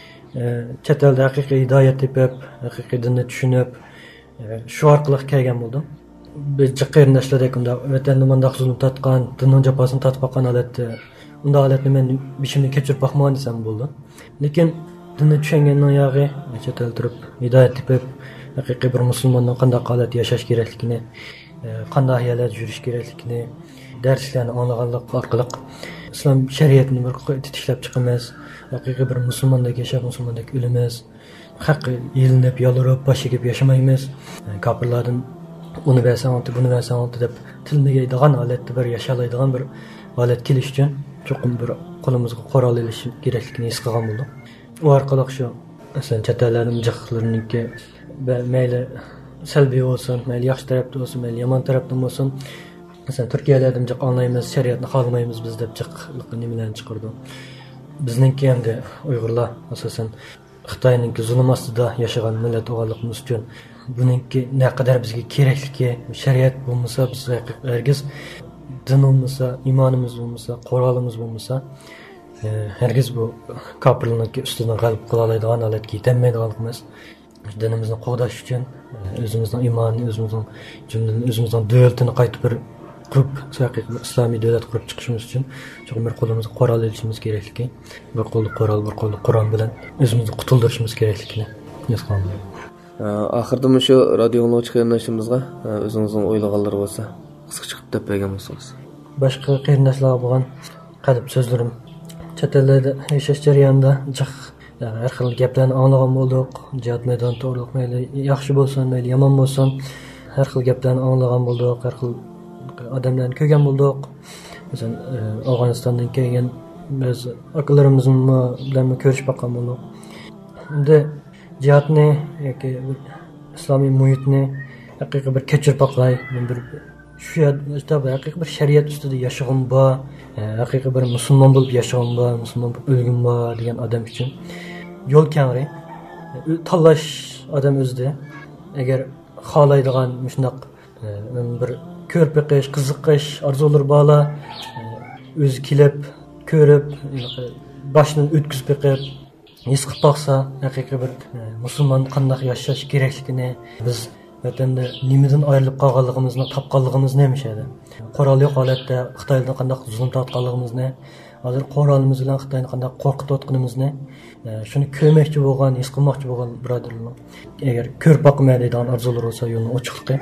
Chet elda haqiqiy hidoyat tepib, haqiqiy dinni tushunib, shu orqali kelgan bo'ldim. Biz qarindoshlardek unda vatanni bundoq zulm tortgan, dinning jafosini tortib boqqan holatda, unda holatni men bishimni kechirib boqmagan desam bo'ldi. Lekin dinni tushungandan yog'i chet elda turib, hidoyat tepib, haqiqiy bir musulmonning qanday holatda yashash kerakligini, qanday yo'lda yurish kerakligini darslarni anglaganlik orqali islom shariatini bir titishlab chiqamiz. Haqiqiy bir musulmondek yashab, musulmondek o'lamiz. Haqqi yelinib, yolurib, bosh egib yashamaymiz. Kofirlardan uni bersan, buni bersan deb tilmagaydigan holatda bir yashalaydigan bir holat kelish uchun cho'qim bir qo'limizga qurol olish kerakligini his qilgan bo'ldim. U orqali shu masalan chet ellarning jiqlarniki mayli salbiy bo'lsin, mayli yaxshi tarafda bo'lsin, mayli yomon tarafdan bo'lsin. Masalan, Turkiyalardan jiq olmaymiz, shariatni xohlamaymiz biz deb jiqlikni nimalarni chiqardi. Bizningki endi Uyg'urlar asosan Xitoyning zulm ostida yashagan millat o'g'anligimiz uchun buningki naqadar bizga kerakligi, shariat bo'lmasa, biz hargiz din bo'lmasa, iymonimiz bo'lmasa, qurolimiz bo'lmasa, hargiz bu kofirlikning ustidan g'alaba qila oladigan holatga yetolmaydiganligimiz. Dinimizni qo'g'dash uchun o'zimizning iymonini, o'zimizning davlatini qaytib bir qurib, haqiqiy islomiy davlat qurib chiqishimiz uchun cho'qim bir qo'limizga qurol olishimiz kerakligi, bir qo'lda qurol, bir qo'lda Qur'on bilan o'zimizni qutuldirishimiz kerakligini yozganman. Oxirda shu radio anglag'uchi qarindoshimizga o'zingizning o'ylaganlar bo'lsa, qisqa chiqib deb bergan bo'lsangiz. Boshqa qarindoshlarga bo'lgan qalb so'zlarim chet elda yashash jarayonida har xil gaplarni anglagan bo'ldik. Jihad maydoni to'g'riliq mayli yaxshi bo'lsin, mayli yomon bo'lsin, har xil gaplarni anglagan bo'ldik, har xil odamlarni ko'rgan bo'ldik. Masalan, Afg'onistondan kelgan biz akalarimiz bilan ko'rishib boqqan bo'ldik. Endi jihadni yoki islomiy muhitni haqiqiy bir kechirib boqay, bir shu yerda haqiqiy bir shariat ustida yashag'im bor, haqiqiy bir musulmon bo'lib yashag'im bor, musulmon bo'lib o'lgim bor degan odam uchun yo'l kengri. Tanlash odam o'zida agar xohlaydigan shunaq bir ko'rib beqish, qiziqish, orzular bor, o'zi kelib, ko'rib, boshdan o'tkazib beqib, his qilib boqsa, haqiqiy bir musulmon qanday yashash kerakligini, biz vatanda nimadan ayrilib qolganligimizni, topganligimizni emishadi. Qurol yo'q holatda Xitoydan qanday zulm tortganligimizni, hozir qurolimiz bilan Xitoyni qanday qo'rqitayotganimizni, shuni ko'rmoqchi bo'lgan, his qilmoqchi bo'lgan birodarlar, agar ko'rib boqmaydigan orzular bo'lsa, yo'lni ochiqligi.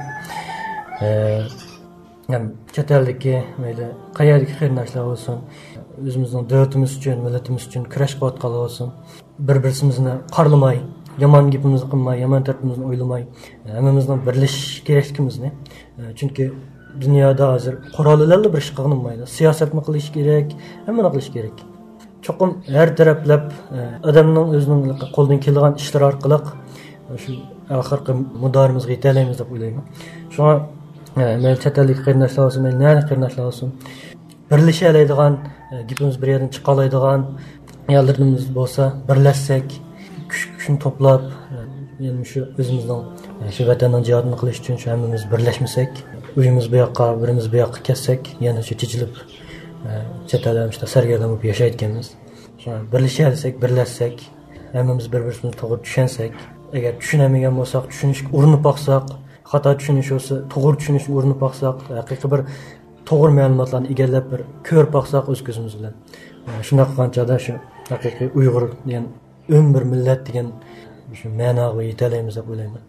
Chet eldagi mayli qayerdagi qarindoshlar bo'lsin, o'zimizning davlatimiz uchun, millatimiz uchun kurash qilayotgan bo'lsin, bir-birimizni qarlamay, yomon gapimizni qilmay, yomon tarafimizni o'ylamay, hammamizning birlashish kerakligimizni. Chunki dunyoda hozir qurollarla bir ish qilinmaydi. Siyosatni qilish kerak, hammani qilish kerak. Cho'qim har taraflab odamning o'zining qo'ldan kelgan ishlar orqali shu oxirgi mudorimizga yetalaymiz deb o'ylayman. Shunga men chet ellik qarindoshlar olsin, men nari qarindoshlar olsin, birlasha oladigan, gapimiz bir yerdan chiqa oladigan yerlarimiz bo'lsa, birlashsak, kuchni to'plab, yani shu o'zimizning shu vatanning jihodini qilish uchun shu hammamiz birlashmasak, uyimiz bu yoqqa, birimiz bu yoqqa ketsak, yana shu chechilib chet elda sargardon bo'lib yashayotganmiz. Birlashasak, birlashsak, hammamiz bir-birimizni to'g'ri tushunsak, agar tushunamagan bo'lsak, tushunishga urinib boqsak, xato tushunish bo'lsa, to'g'ri tushunishga urinib boqsak, haqiqiy bir to'g'ri ma'lumotlarni egallab bir ko'rib boqsak o'z ko'zimiz bilan shunaqa qanchada shu haqiqiy uyg'ur degan bir millat degan shu ma'noga yetalaymiz deb o'ylayman.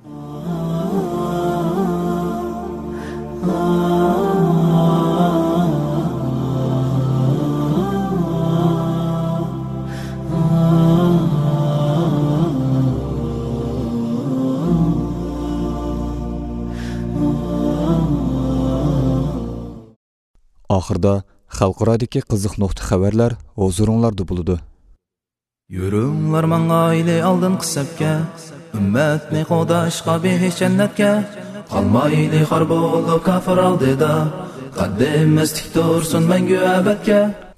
Oxirda xalqarodagi qiziq nuqta xabarlar huzuringlarda bo'ladi. Yürünglar mangayli aldın qısabga, ümmetni qo'dashqa behish jannatga, qalmayli xor bo'lib kafir oldida, qaddimiz tik tursin mangu abadga.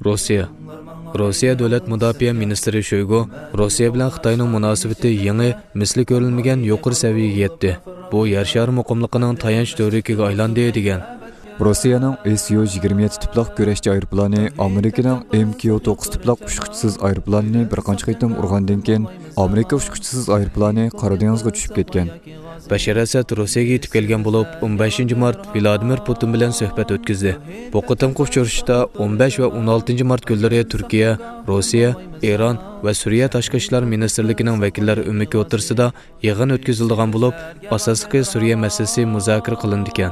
Rossiya davlat mudofaa ministri Shoygu Rossiya bilan Xitoyning munosabati yangi misli ko'rilmagan yuqori saviyaga yetdi. Bu yer shari muqimligining tayanch dovriga aylandi degan. Rossiyaning Su-27 tiplaq kurashchi aeroplani Amerikaning MQ-9 tiplaq uçquchisiz aeroplanini bir qancha qitim urgandan keyin Amerika uçquchisiz aeroplani Qora dengizga tushib ketgan. Bashar Asad Rossiyaga yetib kelgan bo'lib, 15 mart Vladimir Putin bilan suhbat o'tkazdi. Bu qitimqi uchrashuvda 15 va 16 mart kunlari Turkiya, Rossiya, Eron va Suriya tashqi ishlar ministrligining vakillari o'miki o'tirsida yig'in o'tkazilgan bo'lib, asosiy Suriya masalasi muzokara qilindi ekan.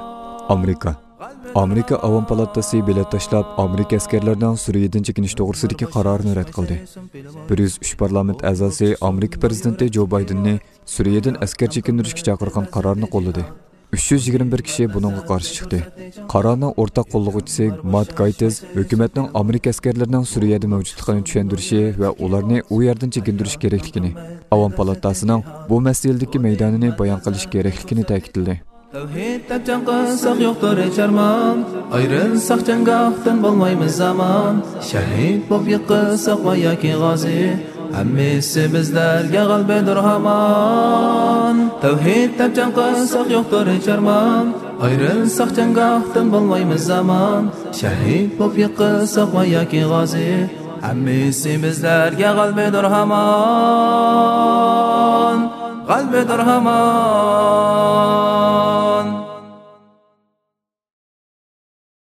Amerika Avam palatasi bilet tashlab Amerika askarlaridan Suriyadan chekinish to'g'risidagi qarorni rad qildi. 103 parlament a'zosi Amerika prezidenti Joe Bidenni Suriyadan askar chekintirishga chaqirgan qarorni qo'lladi. 321 kishi buningga qarshi chiqdi. Qarorning o'rtaq qo'llovchisi Matt Gaetz hukumatning Amerika askarlarining Suriyada mavjudligini tushuntirishi va ularni u yerdan chekintirish kerakligini, Avam palatasining bu masaladagi maydonini bayon qilish kerakligini ta'kidladi. Tavhid deb can qilsak yo'qdir charman, ayrilsak janggohdan bo'lmaymiz zaman, shahid bo'lib yiqilsak va yoki g'ozi, hammasi bizlarga g'albadir hamon. Tavhid deb can qilsak yo'qdir charman, ayrilsak janggohdan bo'lmaymiz zaman, shahid bo'lib yiqilsak va yoki g'ozi, hammasi bizlarga g'albadir hamon, g'albadir hamon.